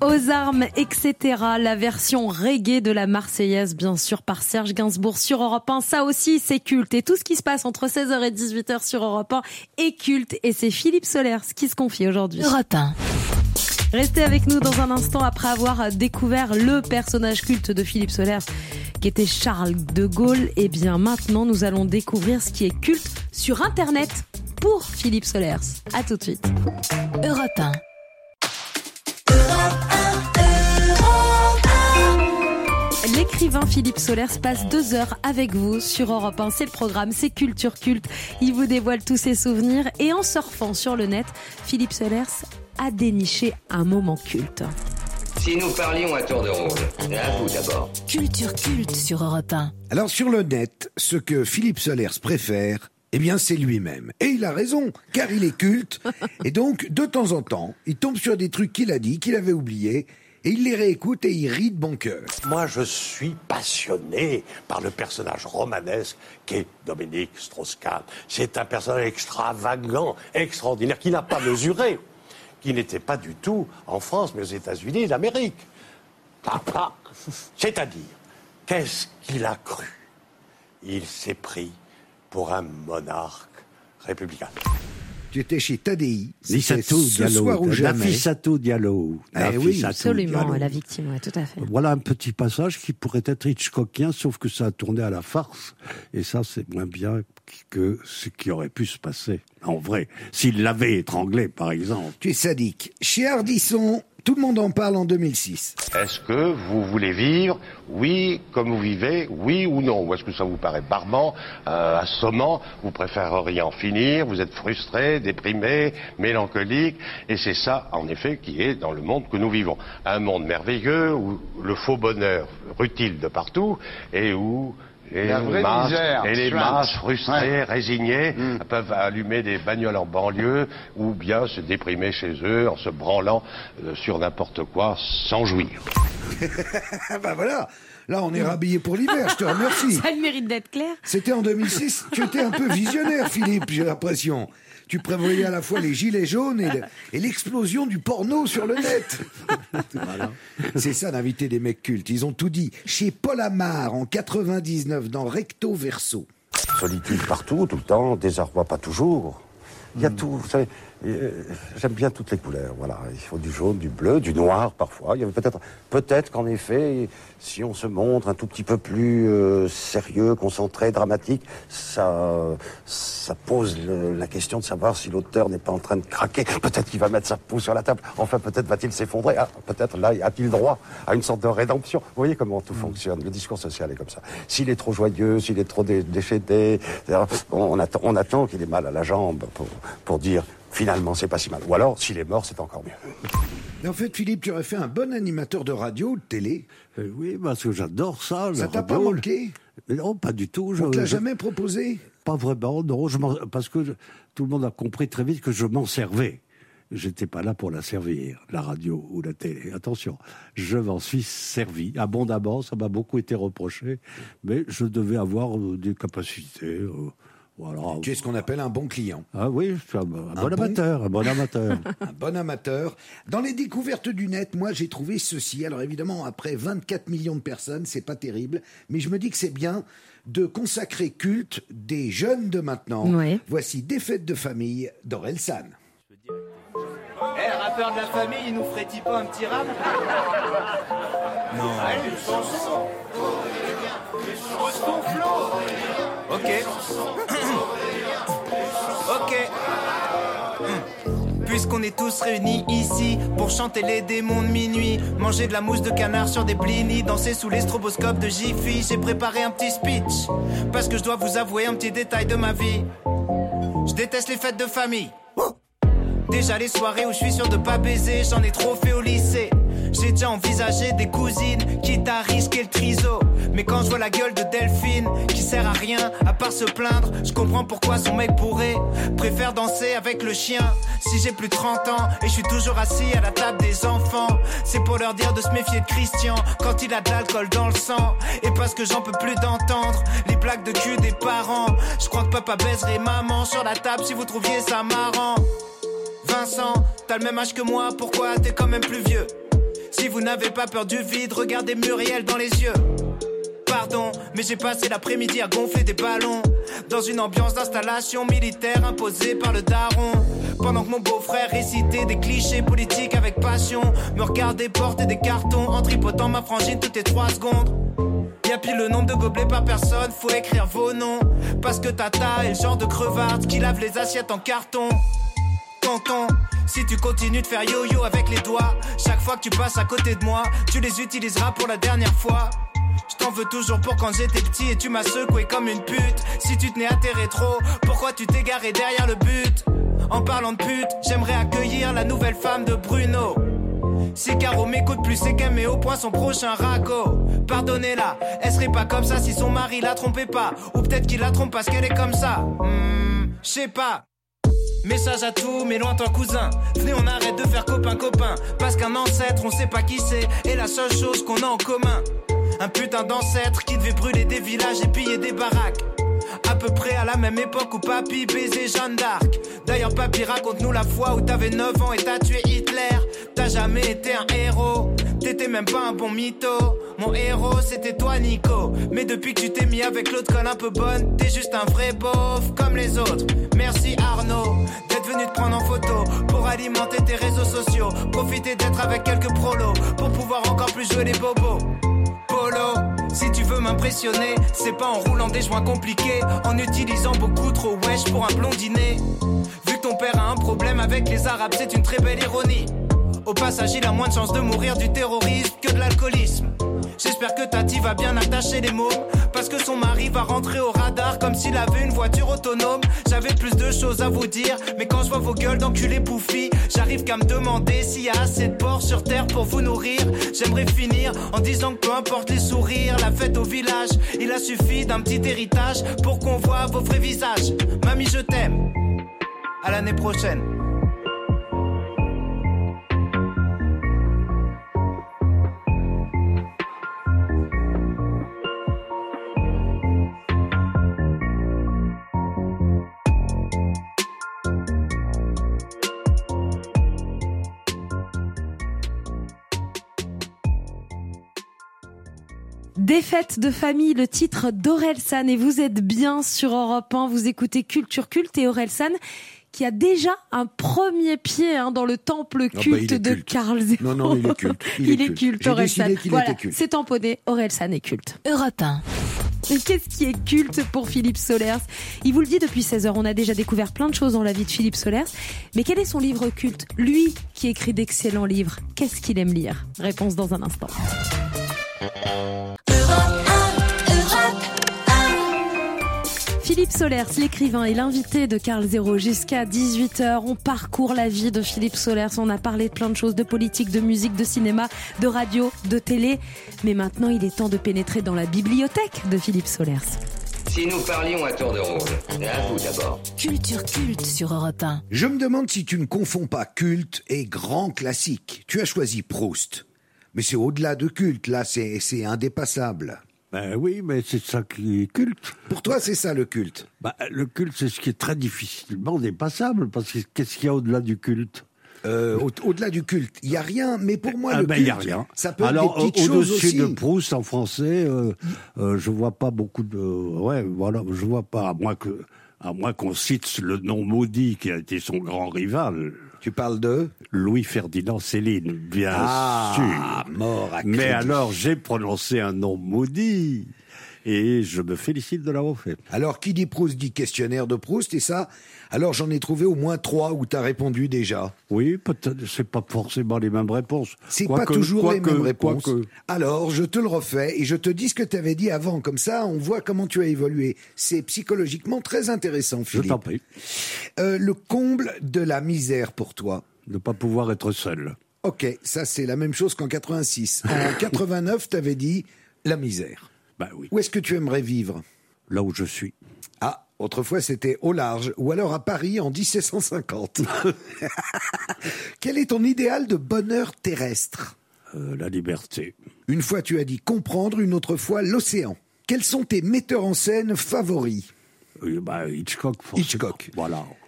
aux armes, etc. La version reggae de la Marseillaise, bien sûr, par Serge Gainsbourg sur Europe 1. Ça aussi, c'est culte. Et tout ce qui se passe entre 16h et 18h sur Europe 1 est culte. Et c'est Philippe Solers qui se confie aujourd'hui. Europe 1. Restez avec nous dans un instant après avoir découvert le personnage culte de Philippe Solers, qui était Charles de Gaulle. Et bien maintenant, nous allons découvrir ce qui est culte sur Internet pour Philippe Solers. À tout de suite. Europe 1. L'écrivain Philippe Solers passe 2 heures avec vous sur Europe 1. C'est le programme, c'est Culture Culte. Il vous dévoile tous ses souvenirs. Et en surfant sur le net, Philippe Solers a déniché un moment culte. Si nous parlions à tour de rôle, à vous d'abord. Culture Culte sur Europe 1. Alors sur le net, ce que Philippe Solers préfère, eh bien c'est lui-même. Et il a raison, car il est culte. Et donc, de temps en temps, il tombe sur des trucs qu'il a dit, qu'il avait oubliés, et il les réécoute et il rit de bon cœur. Moi, je suis passionné par le personnage romanesque qu'est Dominique Strauss-Kahn. C'est un personnage extravagant, extraordinaire, qui n'a pas mesuré, qui n'était pas du tout en France, mais aux États-Unis d'Amérique. C'est-à-dire, qu'est-ce qu'il a cru? Il s'est pris pour un monarque républicain. Tu étais chez Tadei, Lissatou ce soir ou jamais. Nafissatou Diallo. Oui, absolument, la victime, ouais, tout à fait. Voilà un petit passage qui pourrait être Hitchcockien, sauf que ça a tourné à la farce. Et ça, c'est moins bien que ce qui aurait pu se passer. En vrai, s'il l'avait étranglé, par exemple. Tu es sadique. Chez Ardisson, tout le monde en parle en 2006. Est-ce que vous voulez vivre, oui, comme vous vivez, oui ou non? Ou est-ce que ça vous paraît barbant, assommant, vous préféreriez en finir, vous êtes frustré, déprimé, mélancolique, et c'est ça, en effet, qui est dans le monde que nous vivons. Un monde merveilleux, où le faux bonheur rutile de partout, et où les masses frustrées, résignées, peuvent allumer des bagnoles en banlieue ou bien se déprimer chez eux en se branlant sur n'importe quoi sans jouir. Bah voilà, là on est rhabillé pour l'hiver, je te remercie. Ça a le mérite d'être clair. C'était en 2006, tu étais un peu visionnaire Philippe, j'ai l'impression. Tu prévoyais à la fois les gilets jaunes et l'explosion du porno sur le net. Voilà. C'est ça d'inviter des mecs cultes. Ils ont tout dit. Chez Paul Amar, en 99, dans Recto Verso. Solitude partout, tout le temps, désarroi pas toujours. Il y a tout, vous savez, j'aime bien toutes les couleurs, voilà. Il faut du jaune, du bleu, du noir parfois. Il y avait peut-être qu'en effet, si on se montre un tout petit peu plus sérieux, concentré, dramatique, ça pose la question de savoir si l'auteur n'est pas en train de craquer. Peut-être qu'il va mettre sa peau sur la table. Enfin, peut-être va-t-il s'effondrer. Ah, peut-être là, a-t-il droit à une sorte de rédemption? Vous voyez comment tout fonctionne. Le discours social est comme ça. S'il est trop joyeux, s'il est trop déchédé, on attend qu'il ait mal à la jambe pour dire finalement c'est pas si mal. Ou alors, s'il est mort, c'est encore mieux. Mais en fait, Philippe, tu aurais fait un bon animateur de radio, de télé. Oui, parce que j'adore ça. Ça t'a pas manqué? Non, pas du tout. On te l'a jamais proposé? Pas vraiment, non. Parce que tout le monde a compris très vite que je m'en servais. J'étais pas là pour la servir, la radio ou la télé. Attention, je m'en suis servi abondamment. Ça m'a beaucoup été reproché, mais je devais avoir des capacités. Voilà. Tu es ce qu'on appelle un bon client. Ah oui, je suis un bon amateur. Un bon amateur. Dans les découvertes du net, moi j'ai trouvé ceci. Alors évidemment, après 24 millions de personnes, c'est pas terrible, mais je me dis que c'est bien de consacrer culte des jeunes de maintenant. Ouais. Voici Des fêtes de famille d'Orelsan. Rappeur de la famille, il nous ferait-il pas un petit rap? Non. Allez, une chanson. Son flow. Ok. Puisqu'on est tous réunis ici pour chanter les démons de minuit, manger de la mousse de canard sur des blinis, danser sous les stroboscopes de Jiffy, j'ai préparé un petit speech parce que je dois vous avouer un petit détail de ma vie. Je déteste les fêtes de famille. Déjà les soirées où je suis sûr de pas baiser, j'en ai trop fait au lycée. J'ai déjà envisagé des cousines, quitte à risquer le triso. Mais quand je vois la gueule de Delphine, qui sert à rien, à part se plaindre, je comprends pourquoi son mec bourré préfère danser avec le chien. Si j'ai plus de 30 ans, et je suis toujours assis à la table des enfants, c'est pour leur dire de se méfier de Christian, quand il a de l'alcool dans le sang. Et parce que j'en peux plus d'entendre les blagues de cul des parents. Je crois que papa baiserait maman sur la table si vous trouviez ça marrant. Vincent, t'as le même âge que moi, pourquoi t'es quand même plus vieux? Si vous n'avez pas peur du vide, regardez Muriel dans les yeux. Pardon, mais j'ai passé l'après-midi à gonfler des ballons dans une ambiance d'installation militaire imposée par le daron. Pendant que mon beau-frère récitait des clichés politiques avec passion, me regardait porter des cartons en tripotant ma frangine toutes les 3 secondes. Y'a pile le nombre de gobelets par personne, faut écrire vos noms. Parce que Tata est le genre de crevarde qui lave les assiettes en carton. Tonton, si tu continues de faire yo-yo avec les doigts, chaque fois que tu passes à côté de moi, tu les utiliseras pour la dernière fois. Je t'en veux toujours pour quand j'étais petit et tu m'as secoué comme une pute. Si tu tenais à tes rétros, pourquoi tu t'es garé derrière le but? En parlant de pute, j'aimerais accueillir la nouvelle femme de Bruno. Si Caro m'écoute plus, c'est qu'elle met au point son prochain ragot. Pardonnez-la, elle serait pas comme ça si son mari la trompait pas. Ou peut-être qu'il la trompe parce qu'elle est comme ça. J'sais pas. Message à tous mes lointains cousins. Venez, on arrête de faire copain-copain. Parce qu'un ancêtre, on sait pas qui c'est. Et la seule chose qu'on a en commun, un putain d'ancêtre qui devait brûler des villages et piller des baraques. À peu près à la même époque où papy baisait Jeanne d'Arc. D'ailleurs papy, raconte-nous la fois où t'avais 9 ans et t'as tué Hitler. T'as jamais été un héros, t'étais même pas un bon mytho. Mon héros c'était toi Nico. Mais depuis que tu t'es mis avec l'autre conne un peu bonne, t'es juste un vrai beauf comme les autres. Merci Arnaud d'être venu te prendre en photo pour alimenter tes réseaux sociaux. Profiter d'être avec quelques prolos pour pouvoir encore plus jouer les bobos. Polo, si tu veux m'impressionner, c'est pas en roulant des joints compliqués, en utilisant beaucoup trop wesh pour un blondinet. Vu que ton père a un problème avec les arabes, c'est une très belle ironie. Au passage, il a moins de chances de mourir du terrorisme que de l'alcoolisme. J'espère que Tati va bien attacher les mômes, parce que son mari va rentrer au radar comme s'il avait une voiture autonome. J'avais plus de choses à vous dire, mais quand je vois vos gueules d'enculés bouffis, j'arrive qu'à me demander s'il y a assez de porcs sur terre pour vous nourrir. J'aimerais finir en disant que peu importe les sourires, la fête au village, il a suffi d'un petit héritage pour qu'on voit vos vrais visages. Mamie, je t'aime. À l'année prochaine. Des fêtes de famille, le titre d'Orelsan, et vous êtes bien sur Europe 1, vous écoutez Culture Culte et Orelsan qui a déjà un premier pied dans le temple culte de Karl Zero. Non, il est culte. Il est culte, Orelsan. Voilà, culte. c'est tamponné, Orelsan est culte. Europe 1. Et qu'est-ce qui est culte pour Philippe Solers? Il vous le dit depuis 16 heures, on a déjà découvert plein de choses dans la vie de Philippe Solers. Mais quel est son livre culte? Lui qui écrit d'excellents livres, qu'est-ce qu'il aime lire? Réponse dans un instant. Philippe Solers, l'écrivain et l'invité de Karl Zero jusqu'à 18h. On parcourt la vie de Philippe Solers. On a parlé de plein de choses, de politique, de musique, de cinéma, de radio, de télé. Mais maintenant, il est temps de pénétrer dans la bibliothèque de Philippe Solers. Si nous parlions à tour de rôle, à vous d'abord. Culture Culte sur Europe 1. Je me demande si tu ne confonds pas culte et grand classique. Tu as choisi Proust. Mais c'est au-delà de culte, là, c'est indépassable. Ben oui, mais c'est ça qui est culte. Pour toi, c'est ça le culte? Le culte, c'est ce qui est très difficilement dépassable, parce que qu'est-ce qu'il y a au-delà du culte? Au-delà du culte, il n'y a rien, mais pour moi, le culte, y a rien. Ça peut alors, être des petites choses au-dessus aussi. de Proust, en français, je vois pas beaucoup de... je vois pas, à moins qu'on cite le nom maudit qui a été son grand rival. Tu parles de Louis-Ferdinand Céline, bien sûr. Mort à crédit. Mais alors, j'ai prononcé un nom maudit. Et je me félicite de l'avoir fait. Alors, qui dit Proust dit questionnaire de Proust, et ça, alors j'en ai trouvé au moins 3 où tu as répondu déjà. Oui, peut-être, c'est pas forcément les mêmes réponses. C'est pas toujours les mêmes réponses. Alors, je te le refais, et je te dis ce que tu avais dit avant, comme ça, on voit comment tu as évolué. C'est psychologiquement très intéressant, Philippe. Je t'en prie. Le comble de la misère pour toi? Ne pas pouvoir être seul. Ok, ça c'est la même chose qu'en 86. En 89, tu avais dit la misère. Oui. Où est-ce que tu aimerais vivre? Là où je suis. Ah, autrefois c'était au large, ou alors à Paris en 1750. Quel est ton idéal de bonheur terrestre? La liberté. Une fois tu as dit comprendre, une autre fois l'océan. Quels sont tes metteurs en scène favoris? Hitchcock. Hitchcock. Voilà.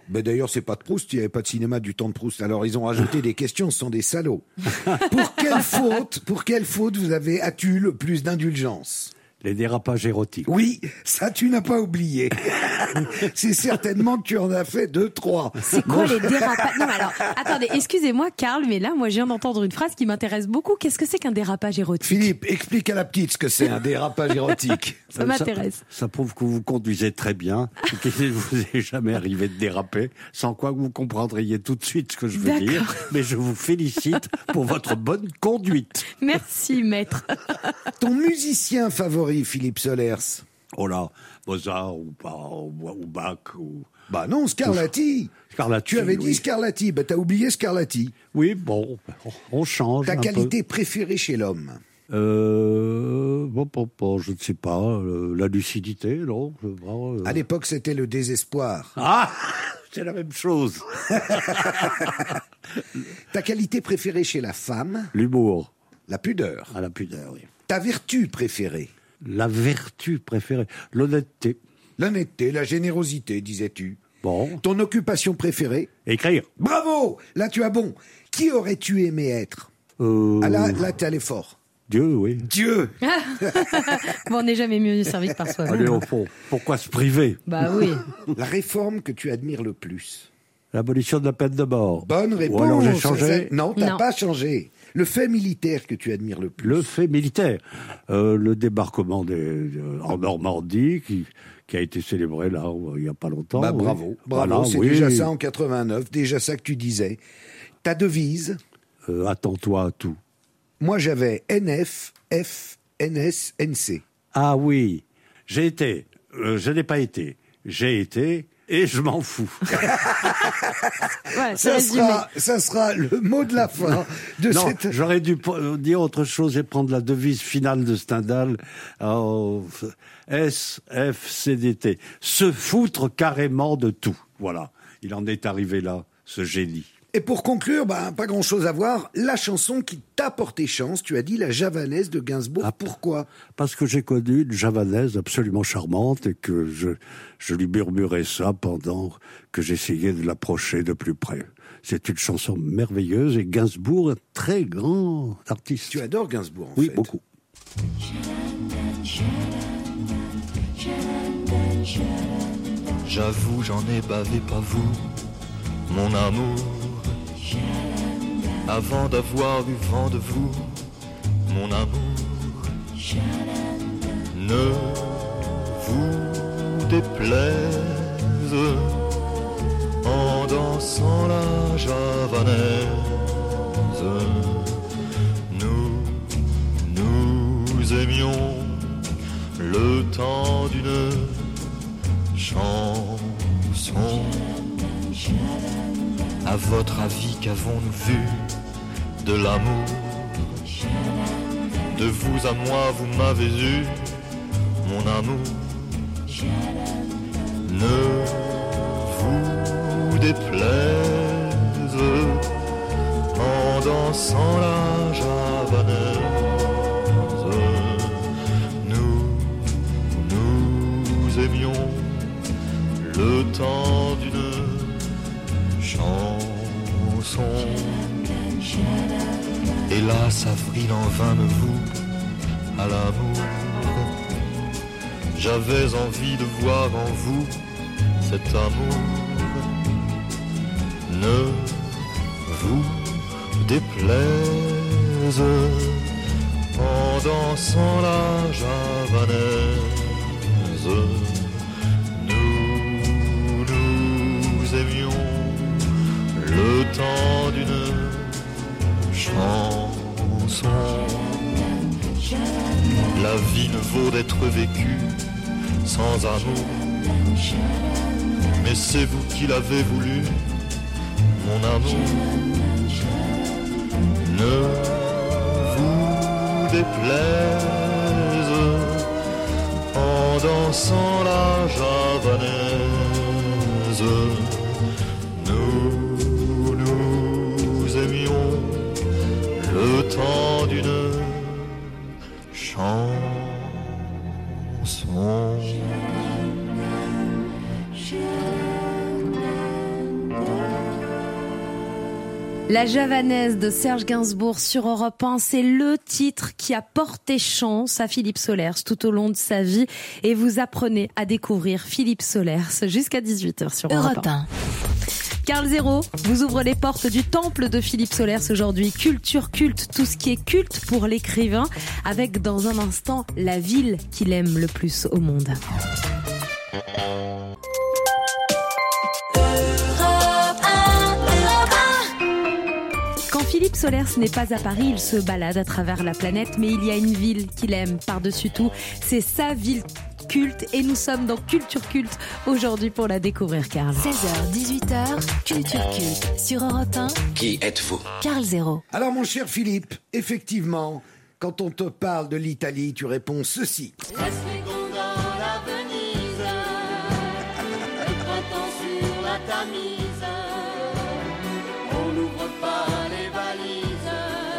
Ben d'ailleurs, c'est pas de Proust, il n'y avait pas de cinéma du temps de Proust. Alors, ils ont rajouté des questions, ce sont des salauds. Pour quelle faute as-tu le plus d'indulgence ? Les dérapages érotiques. Oui, ça tu n'as pas oublié. C'est certainement que tu en as fait 2-3. C'est quoi les dérapages ? Non, mais alors, attendez, excusez-moi, Karl, mais là, moi, je viens d'entendre une phrase qui m'intéresse beaucoup. Qu'est-ce que c'est qu'un dérapage érotique ? Philippe, explique à la petite ce que c'est un dérapage érotique. Ça m'intéresse. Ça prouve que vous conduisez très bien et qu'il ne vous est jamais arrivé de déraper, sans quoi vous comprendriez tout de suite ce que je veux dire. Mais je vous félicite pour votre bonne conduite. Merci, maître. Ton musicien favori, Philippe Solers? Oh là, Mozart ou Bach ou... Bah non, Scarlatti. Tu avais dit Scarlatti, bah t'as oublié Scarlatti. Oui, bon, on change. Ta qualité préférée chez l'homme? Je ne sais pas, la lucidité, non. À l'époque, c'était le désespoir. Ah, c'est la même chose. Ta qualité préférée chez la femme? L'humour. La pudeur. Ah, la pudeur, oui. Ta vertu préférée? La vertu préférée, l'honnêteté. L'honnêteté, la générosité, disais-tu. Bon. Ton occupation préférée? Écrire. Bravo! Là, tu as bon. Qui aurais-tu aimé être? Ah là, t'es allé fort. Dieu, oui. Dieu. Bon, on n'est jamais mieux servi que par soi-même. Allez, au fond, pourquoi se priver? Bah oui. La réforme que tu admires le plus? L'abolition de la peine de mort. Bonne réponse. Ou alors j'ai changé? Non, t'as pas changé. Le fait militaire que tu admires le plus? Le fait militaire. Le débarquement en Normandie qui a été célébré là il n'y a pas longtemps. Bah, bravo, bravo. Voilà, c'est déjà ça en 89, déjà ça que tu disais. Ta devise? Attends-toi à tout. Moi j'avais NF, F, NS, NC. Ah oui, j'ai été, je n'ai pas été, j'ai été... Et je m'en fous. Ouais, ça sera le mot de la fin de cette... J'aurais dû dire autre chose et prendre la devise finale de Stendhal. SFCDT. Se foutre carrément de tout. Voilà. Il en est arrivé là, ce génie. Et pour conclure, pas grand-chose à voir. La chanson qui t'a porté chance, tu as dit la javanaise de Gainsbourg. Pourquoi? Parce que j'ai connu une javanaise absolument charmante et que je lui murmurais ça pendant que j'essayais de l'approcher de plus près. C'est une chanson merveilleuse et Gainsbourg, un très grand artiste. Tu adores Gainsbourg, en fait. Oui, beaucoup. J'avoue, j'en ai bavé, pas vous, mon amour. Avant d'avoir eu vent de vous, mon amour, ne vous déplaise en dansant la javanaise. Nous aimions le temps d'une chanson. À votre avis, qu'avons-nous vu de l'amour? De vous à moi, vous m'avez eu, mon amour. Ne vous déplaise en dansant la javanaise. Nous aimions le temps d'une chanson. Hélas, avril en vain me voue à l'amour. J'avais envie de voir en vous cet amour. Ne vous déplaise en dansant la javanaise. Nous aimions le temps d'une chanson. La vie ne vaut d'être vécue sans amour. Mais c'est vous qui l'avez voulu, mon amour. Ne vous déplaise en dansant la javanaise. Nous aimions le temps d'une chanson. La Javanaise de Serge Gainsbourg sur Europe 1, c'est le titre qui a porté chance à Philippe Solers tout au long de sa vie. Et vous apprenez à découvrir Philippe Solers jusqu'à 18h sur Europe 1. Carl Zéro vous ouvre les portes du temple de Philippe Solers aujourd'hui. Culture culte, tout ce qui est culte pour l'écrivain, avec dans un instant la ville qu'il aime le plus au monde. Quand Philippe Solers n'est pas à Paris, il se balade à travers la planète, mais il y a une ville qu'il aime par-dessus tout. C'est sa ville culte et nous sommes dans Culture Culte aujourd'hui pour la découvrir, Carl. 16h, 18h, Culture Culte sur Europe 1. Qui êtes-vous? Carl Zéro. Alors mon cher Philippe, effectivement, quand on te parle de l'Italie, tu réponds ceci. Laisse les gondoles à Venise, le printemps sur la Tamise, on n'ouvre pas les valises,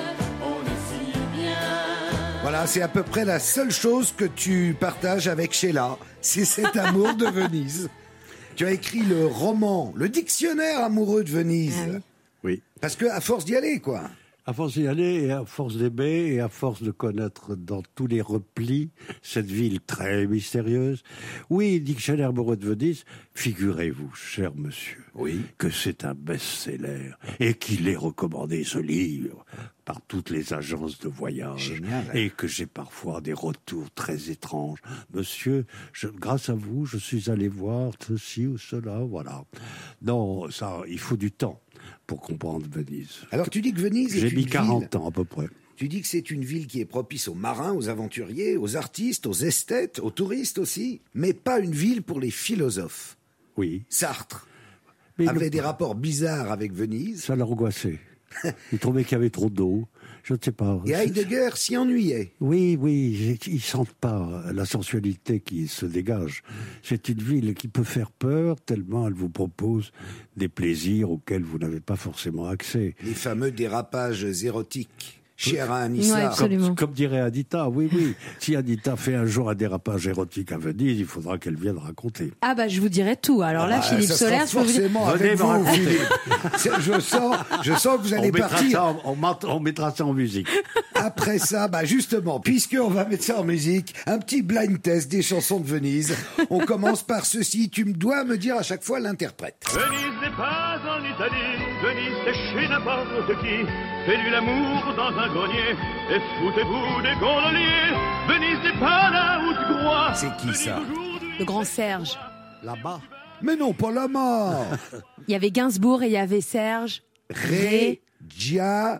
on est si bien. Voilà, c'est à peu près la seule chose que tu partages avec Sheila, c'est cet amour de Venise. Tu as écrit le roman, le dictionnaire amoureux de Venise. Oui. Parce que à force d'y aller, quoi. À force d'y aller et à force d'aimer et à force de connaître dans tous les replis cette ville très mystérieuse. Oui, Dictionnaire amoureux de Venise, figurez-vous, cher monsieur, que c'est un best-seller et qu'il est recommandé ce livre par toutes les agences de voyage. Génial. Et que j'ai parfois des retours très étranges. Monsieur, grâce à vous, je suis allé voir ceci ou cela, voilà. Non, ça, il faut du temps pour comprendre Venise. Alors tu dis que Venise est J'ai une mis 40 ville... ans à peu près. Tu dis que c'est une ville qui est propice aux marins, aux aventuriers, aux artistes, aux esthètes, aux touristes aussi, mais pas une ville pour les philosophes. Oui. Sartre Mais avait des rapports bizarres avec Venise. Ça l'angoissait. Il trouvait qu'il y avait trop d'eau. Je ne sais pas. Et Heidegger s'y ennuyait. Oui, ils sentent pas la sensualité qui se dégage. C'est une ville qui peut faire peur tellement elle vous propose des plaisirs auxquels vous n'avez pas forcément accès. Les fameux dérapages érotiques. Cher à Anissa. Comme dirait Anita, oui. Si Anita fait un jour un dérapage érotique à Venise, il faudra qu'elle vienne raconter. Ah bah je vous dirai tout. Alors là, Philippe Solers, forcément avec vous, Philippe. Je sens que vous allez partir. On mettra ça en musique. Après ça, justement, puisqu'on va mettre ça en musique, un petit blind test des chansons de Venise. On commence par ceci. Tu dois me dire à chaque fois l'interprète. Venise n'est pas en Italie, Venise c'est chez n'importe qui. Fais-lui l'amour dans un grenier et foutez-vous des gondoliers. Venise n'est pas la haute groix. C'est qui ça? Le grand Serge. Là-bas. Mais non, pas là-bas. Il y avait Gainsbourg et il y avait Serge. Reggiani.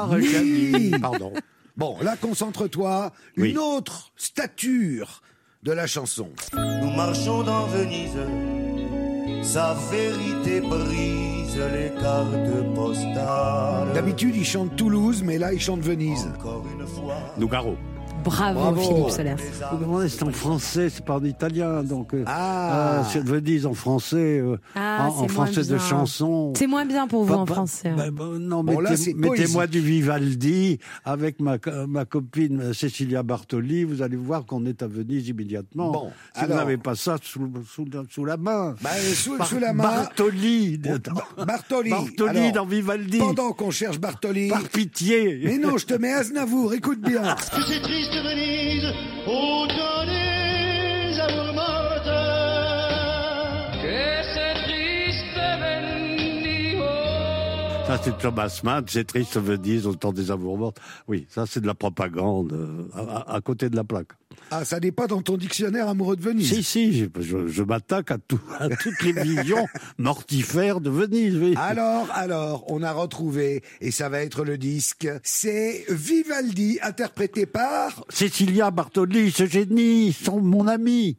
Pardon. Bon, là, concentre-toi. Une autre stature de la chanson. Nous marchons dans Venise, sa vérité brise les cartes postales. D'habitude, il chante Toulouse, mais là, il chante Venise. Nougaro. Bravo. Philippe Solers. C'est en français, c'est pas en italien, donc c'est Venise en français, en français de chanson. C'est moins bien pour vous en français. Non, mettez-moi du Vivaldi avec ma copine Cecilia Bartoli, vous allez voir qu'on est à Venise immédiatement. Bon, si vous n'avez pas ça sous la main. Sous la main. Bartoli. Bartoli Alors, dans Vivaldi. Pendant qu'on cherche Bartoli. Par pitié. Mais non, je te mets Aznavour, écoute bien. C'est triste Venise, au temps des amours mortes. Que c'est triste Venise. Ça, c'est Thomas Mann, c'est triste Venise au temps des amours mortes. Oui, ça, c'est de la propagande à côté de la plaque. Ah, ça n'est pas dans ton dictionnaire amoureux de Venise. Si, je m'attaque à toutes les visions mortifères de Venise. Oui. Alors, on a retrouvé, et ça va être le disque, c'est Vivaldi, interprété par... Cecilia Bartoli, ce génie, sont mon ami.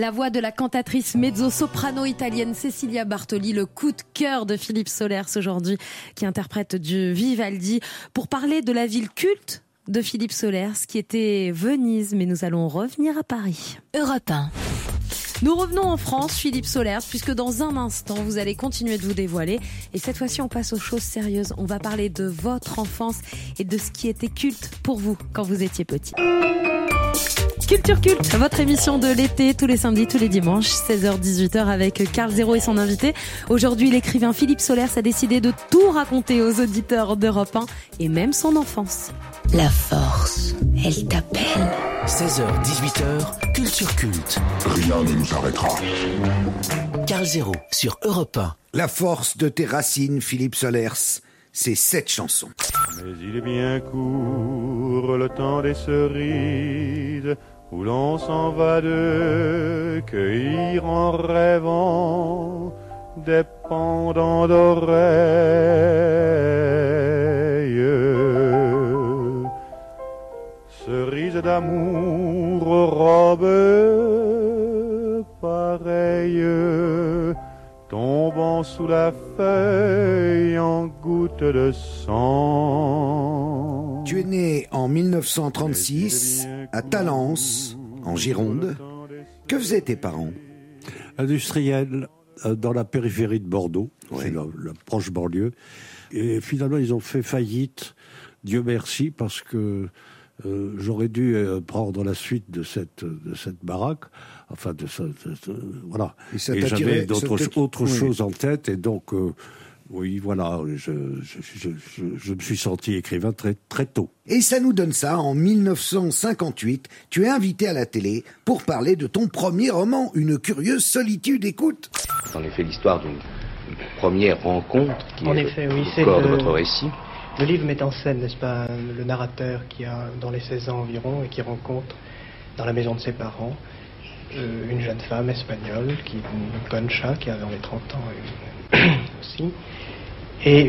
La voix de la cantatrice mezzo-soprano italienne Cecilia Bartoli, le coup de cœur de Philippe Solers aujourd'hui, qui interprète du Vivaldi, pour parler de la ville culte de Philippe Solers, qui était Venise, mais nous allons revenir à Paris. Europe 1. Nous revenons en France, Philippe Solers, puisque dans un instant, vous allez continuer de vous dévoiler. Et cette fois-ci, on passe aux choses sérieuses. On va parler de votre enfance et de ce qui était culte pour vous quand vous étiez petit. Culture Culte, votre émission de l'été, tous les samedis, tous les dimanches, 16h-18h avec Karl Zéro et son invité. Aujourd'hui, l'écrivain Philippe Solers a décidé de tout raconter aux auditeurs d'Europe 1 et même son enfance. La force, elle t'appelle. 16h-18h, Culture Culte. Rien ne nous arrêtera. Karl Zéro sur Europe 1. La force de tes racines, Philippe Solers, c'est 7 chansons. Mais il est bien court le temps des cerises, où l'on s'en va de cueillir en rêvant des pendants d'oreilles. Cerises d'amour, robes pareilles, tombant sous la feuille en gouttes de sang. Tu es né en 1936 à Talence, en Gironde. Que faisaient tes parents? Industriels dans la périphérie de Bordeaux, c'est la proche banlieue. Et finalement, ils ont fait faillite, Dieu merci, parce que j'aurais dû prendre la suite de cette baraque, enfin voilà. Et j'avais autre chose en tête, et donc oui, voilà, je me suis senti écrivain très très tôt. Et ça nous donne ça, en 1958, tu es invité à la télé pour parler de ton premier roman, Une curieuse solitude. Écoute. En effet, l'histoire d'une première rencontre qui en est effet, oui, au corps de votre récit. Le livre met en scène, n'est-ce pas, le narrateur qui a dans les 16 ans environ et qui rencontre dans la maison de ses parents une jeune femme espagnole, qui est Concha, qui a dans les 30 ans aussi. Et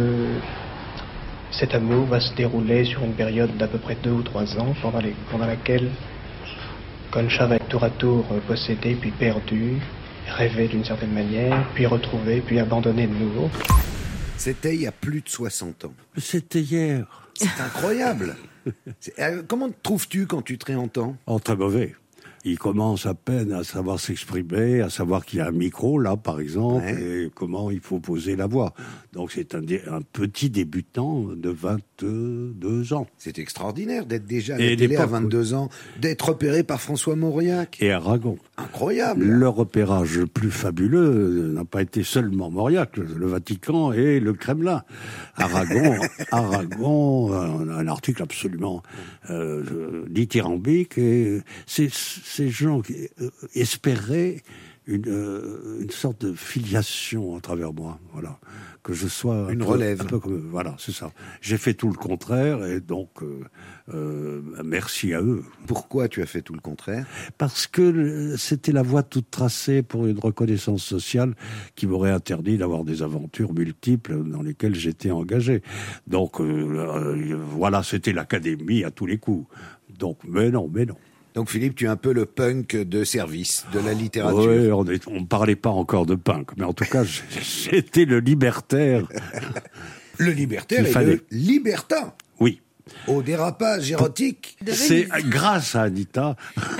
cet amour va se dérouler sur une période d'à peu près 2 ou 3 ans, pendant laquelle Concha va être tour à tour possédée, puis perdue, rêvée d'une certaine manière, puis retrouvée, puis abandonnée de nouveau. C'était il y a plus de 60 ans. C'était hier. C'est incroyable. Comment te trouves-tu quand tu te réentends? Oh, très mauvais. Il commence à peine à savoir s'exprimer, à savoir qu'il y a un micro, là, par exemple, et comment il faut poser la voix. Donc, c'est un petit débutant de 22 ans. C'est extraordinaire d'être déjà à la télé à 22 ans, d'être repéré par François Mauriac. Et Aragon. Incroyable. Le repérage le plus fabuleux n'a pas été seulement Mauriac, le Vatican et le Kremlin. Aragon, un article absolument dithyrambique, et ces gens qui espéraient une sorte de filiation à travers moi, voilà, que je sois une relève. Un peu comme, voilà, c'est ça. J'ai fait tout le contraire, et donc merci à eux. Pourquoi tu as fait tout le contraire? Parce que c'était la voie toute tracée pour une reconnaissance sociale qui m'aurait interdit d'avoir des aventures multiples dans lesquelles j'étais engagé. Donc voilà, c'était l'académie à tous les coups. Donc, mais non. Donc Philippe, tu es un peu le punk de service, de la littérature. Oui, on ne parlait pas encore de punk, mais en tout cas, j'étais le libertaire. Le libertaire et le libertin. Oui. Au dérapage érotique. C'est grâce à Anita.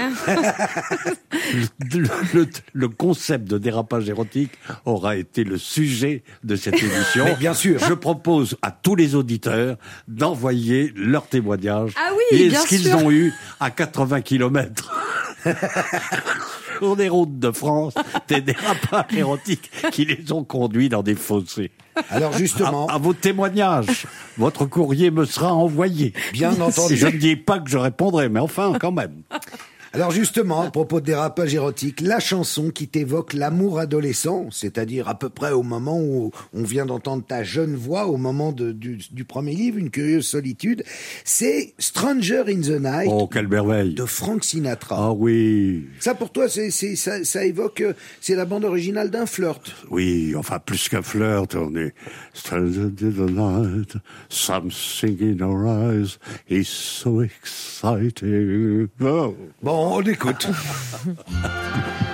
le concept de dérapage érotique aura été le sujet de cette émission. Mais bien sûr. Je propose à tous les auditeurs d'envoyer leurs témoignages. Ah oui, et bien ce qu'ils ont eu à 80 km. Sur des routes de France, des dérapages érotiques qui les ont conduits dans des fossés. Alors justement... À vos témoignages, votre courrier me sera envoyé. Bien entendu. Je ne dis pas que je répondrai, mais enfin, quand même. Alors justement, à propos de dérapage érotique, la chanson qui t'évoque l'amour adolescent, c'est-à-dire à peu près au moment où on vient d'entendre ta jeune voix, au moment du premier livre, Une curieuse solitude, c'est Stranger in the Night. Oh, quelle merveille. De Frank Sinatra. Ah oui. Ça pour toi, ça évoque, c'est la bande originale d'un flirt. Oui, enfin plus qu'un flirt, on est Stranger in the Night, something in her eyes is so exciting. Oh. Bon, on écoute.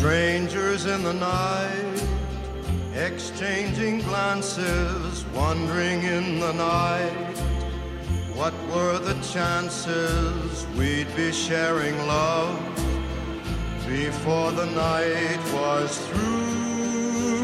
Strangers in the night, exchanging glances, wandering in the night. What were the chances we'd be sharing love before the night was through?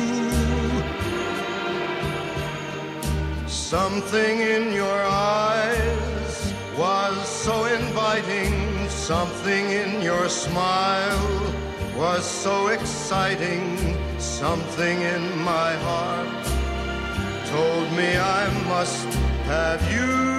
Something in your eyes was so inviting, something in your smile was so exciting, something in my heart told me I must have you.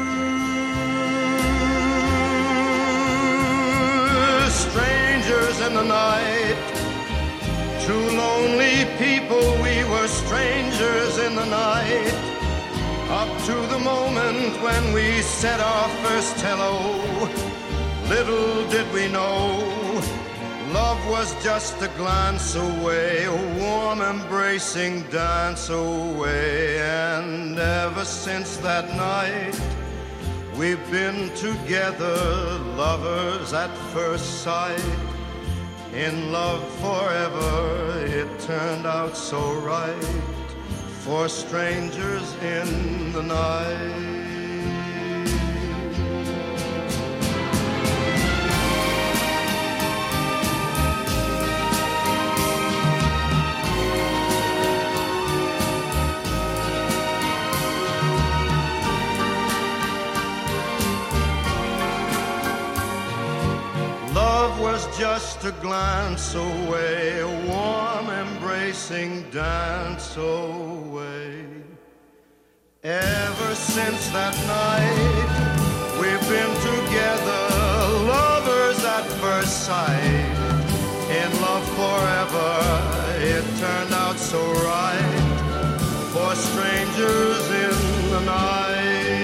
Strangers in the night, two lonely people, we were strangers in the night, up to the moment when we said our first hello. Little did we know, love was just a glance away, a warm embracing dance away. And ever since that night, we've been together, lovers at first sight. In love forever, it turned out so right, for strangers in the night. Was just a glance away, a warm embracing dance away. Ever since that night, we've been together, lovers at first sight. In love forever, it turned out so right, for strangers in the night.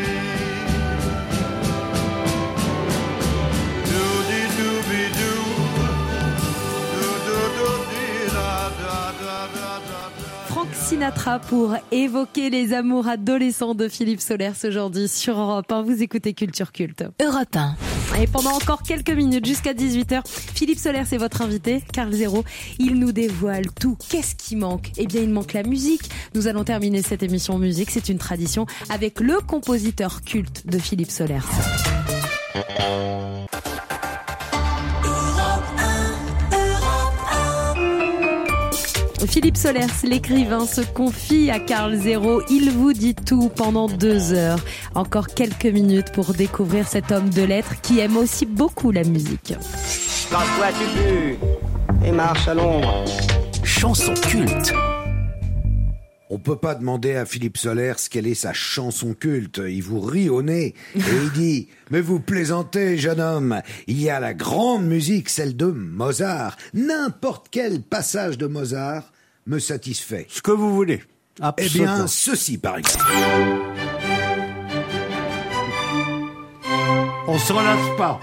Frank Sinatra pour évoquer les amours adolescents de Philippe Solers aujourd'hui sur Europe 1. Vous écoutez Culture Culte. Europe 1. Et pendant encore quelques minutes jusqu'à 18h, Philippe Solers est votre invité, Carl Zero. Il nous dévoile tout. Qu'est-ce qui manque? Eh bien, il manque la musique. Nous allons terminer cette émission musique, c'est une tradition, avec le compositeur culte de Philippe Solers. Philippe Solers, l'écrivain, se confie à Carl Zero. Il vous dit tout pendant 2 heures. Encore quelques minutes pour découvrir cet homme de lettres qui aime aussi beaucoup la musique. Passe-toi tu pues et marche à l'ombre. Chanson culte. On peut pas demander à Philippe Solers quelle est sa chanson culte. Il vous rit au nez et il dit « Mais vous plaisantez, jeune homme. Il y a la grande musique, celle de Mozart. N'importe quel passage de Mozart me satisfait. » Ce que vous voulez. Absolument. Eh bien, ceci par exemple. On s'en lasse pas.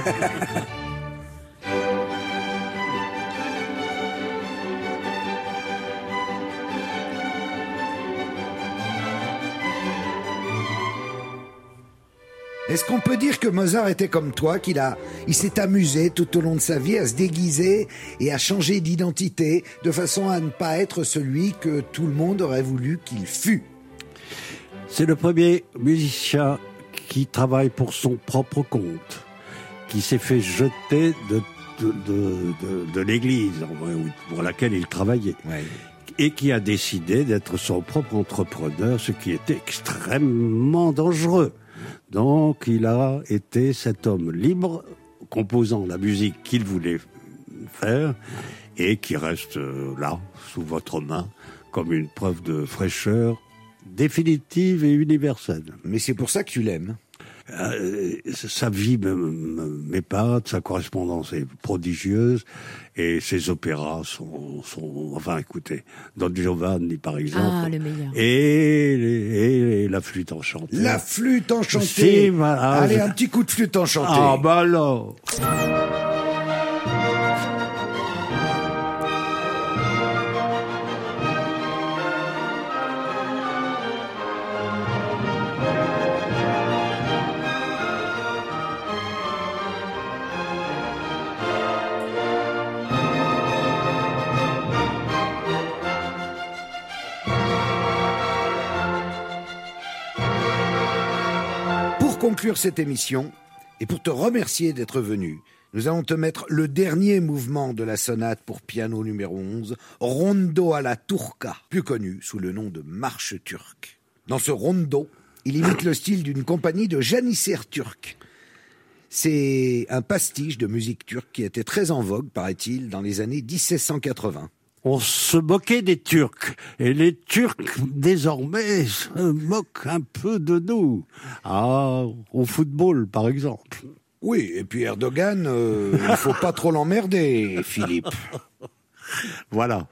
Est-ce qu'on peut dire que Mozart était comme toi, il s'est amusé tout au long de sa vie à se déguiser et à changer d'identité de façon à ne pas être celui que tout le monde aurait voulu qu'il fût? C'est le premier musicien qui travaille pour son propre compte, qui s'est fait jeter de l'église pour laquelle il travaillait. Ouais. Et qui a décidé d'être son propre entrepreneur, ce qui était extrêmement dangereux. Donc, il a été cet homme libre, composant la musique qu'il voulait faire, et qui reste là, sous votre main, comme une preuve de fraîcheur définitive et universelle. Mais c'est pour ça que tu l'aimes. Sa vie m'épate, sa correspondance est prodigieuse, et ses opéras sont enfin, écoutez, Don Giovanni par exemple. Ah, le meilleur. Et la flûte enchantée. La flûte enchantée. Allez, un petit coup de flûte enchantée. Ah, bah alors. conclure cette émission, et pour te remercier d'être venu, nous allons te mettre le dernier mouvement de la sonate pour piano numéro 11, Rondo alla Turca, plus connu sous le nom de marche turque. Dans ce rondo, il imite le style d'une compagnie de janissaires turcs. C'est un pastiche de musique turque qui était très en vogue, paraît-il, dans les années 1780. On se moquait des Turcs, et les Turcs, désormais, se moquent un peu de nous. Au football, par exemple. Oui, et puis Erdogan, il faut pas trop l'emmerder, Philippe. Voilà.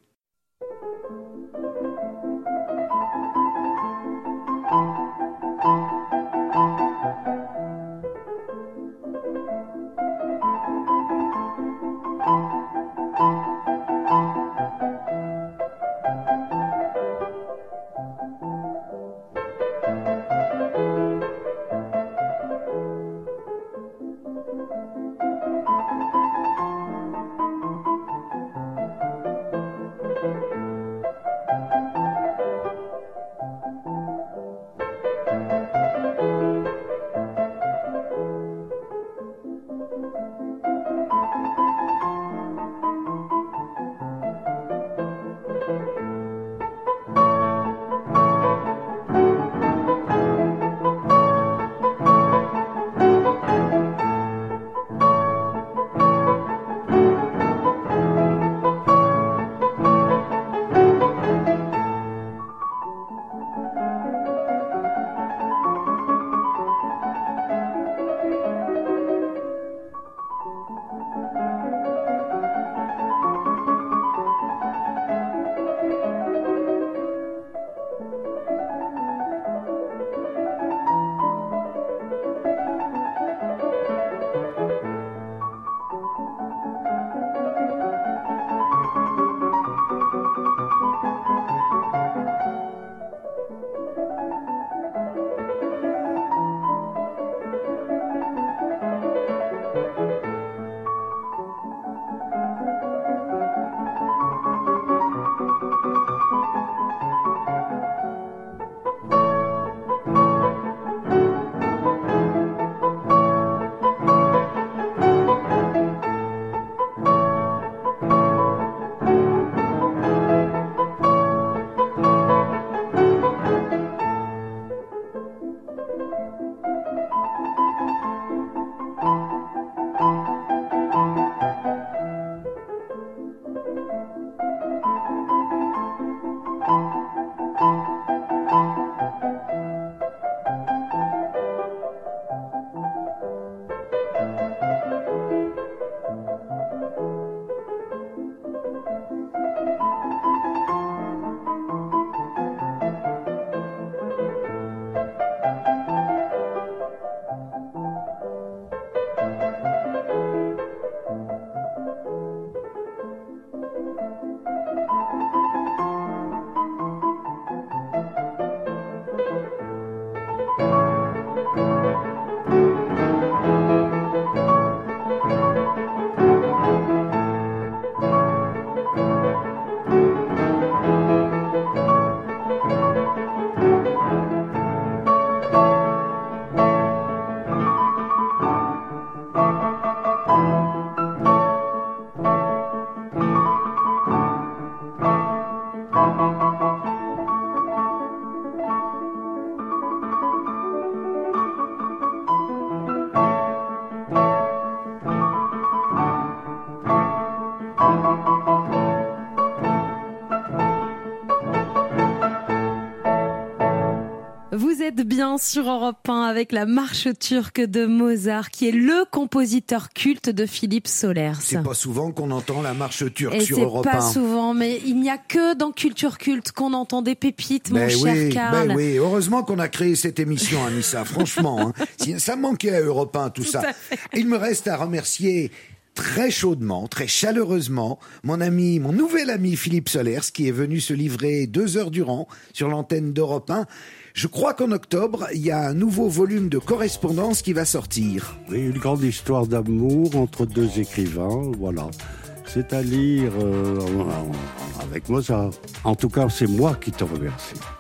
Bien sur Europe 1 avec la marche turque de Mozart, qui est le compositeur culte de Philippe Solers. C'est pas souvent qu'on entend la marche turque et sur Europe 1. C'est pas souvent, mais il n'y a que dans Culture Culte qu'on entend des pépites, mon cher Karl. Ben oui, heureusement qu'on a créé cette émission, Anissa, franchement. Ça manquait à Europe 1, tout ça. Il me reste à remercier très chaudement, très chaleureusement, mon nouvel ami Philippe Solers, qui est venu se livrer 2 heures durant sur l'antenne d'Europe 1. Je crois qu'en octobre, il y a un nouveau volume de correspondance qui va sortir. Oui, une grande histoire d'amour entre 2 écrivains, voilà. C'est à lire avec Mozart. En tout cas, c'est moi qui te remercie.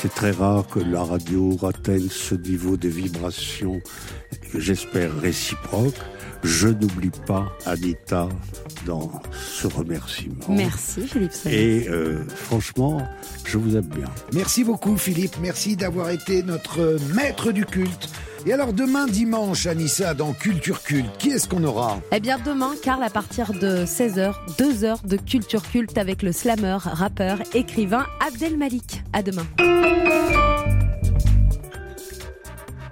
C'est très rare que la radio atteigne ce niveau de vibration, j'espère réciproque. Je n'oublie pas Anita dans ce remerciement. Merci Philippe Solers. Et franchement, je vous aime bien. Merci beaucoup Philippe, merci d'avoir été notre maître du culte. Et alors demain dimanche, Anissa, dans Culture Culte, qui est-ce qu'on aura ? Eh bien demain, Karl, à partir de 16h, 2 heures de Culture Culte avec le slammer, rappeur, écrivain Abdel Malik. À demain.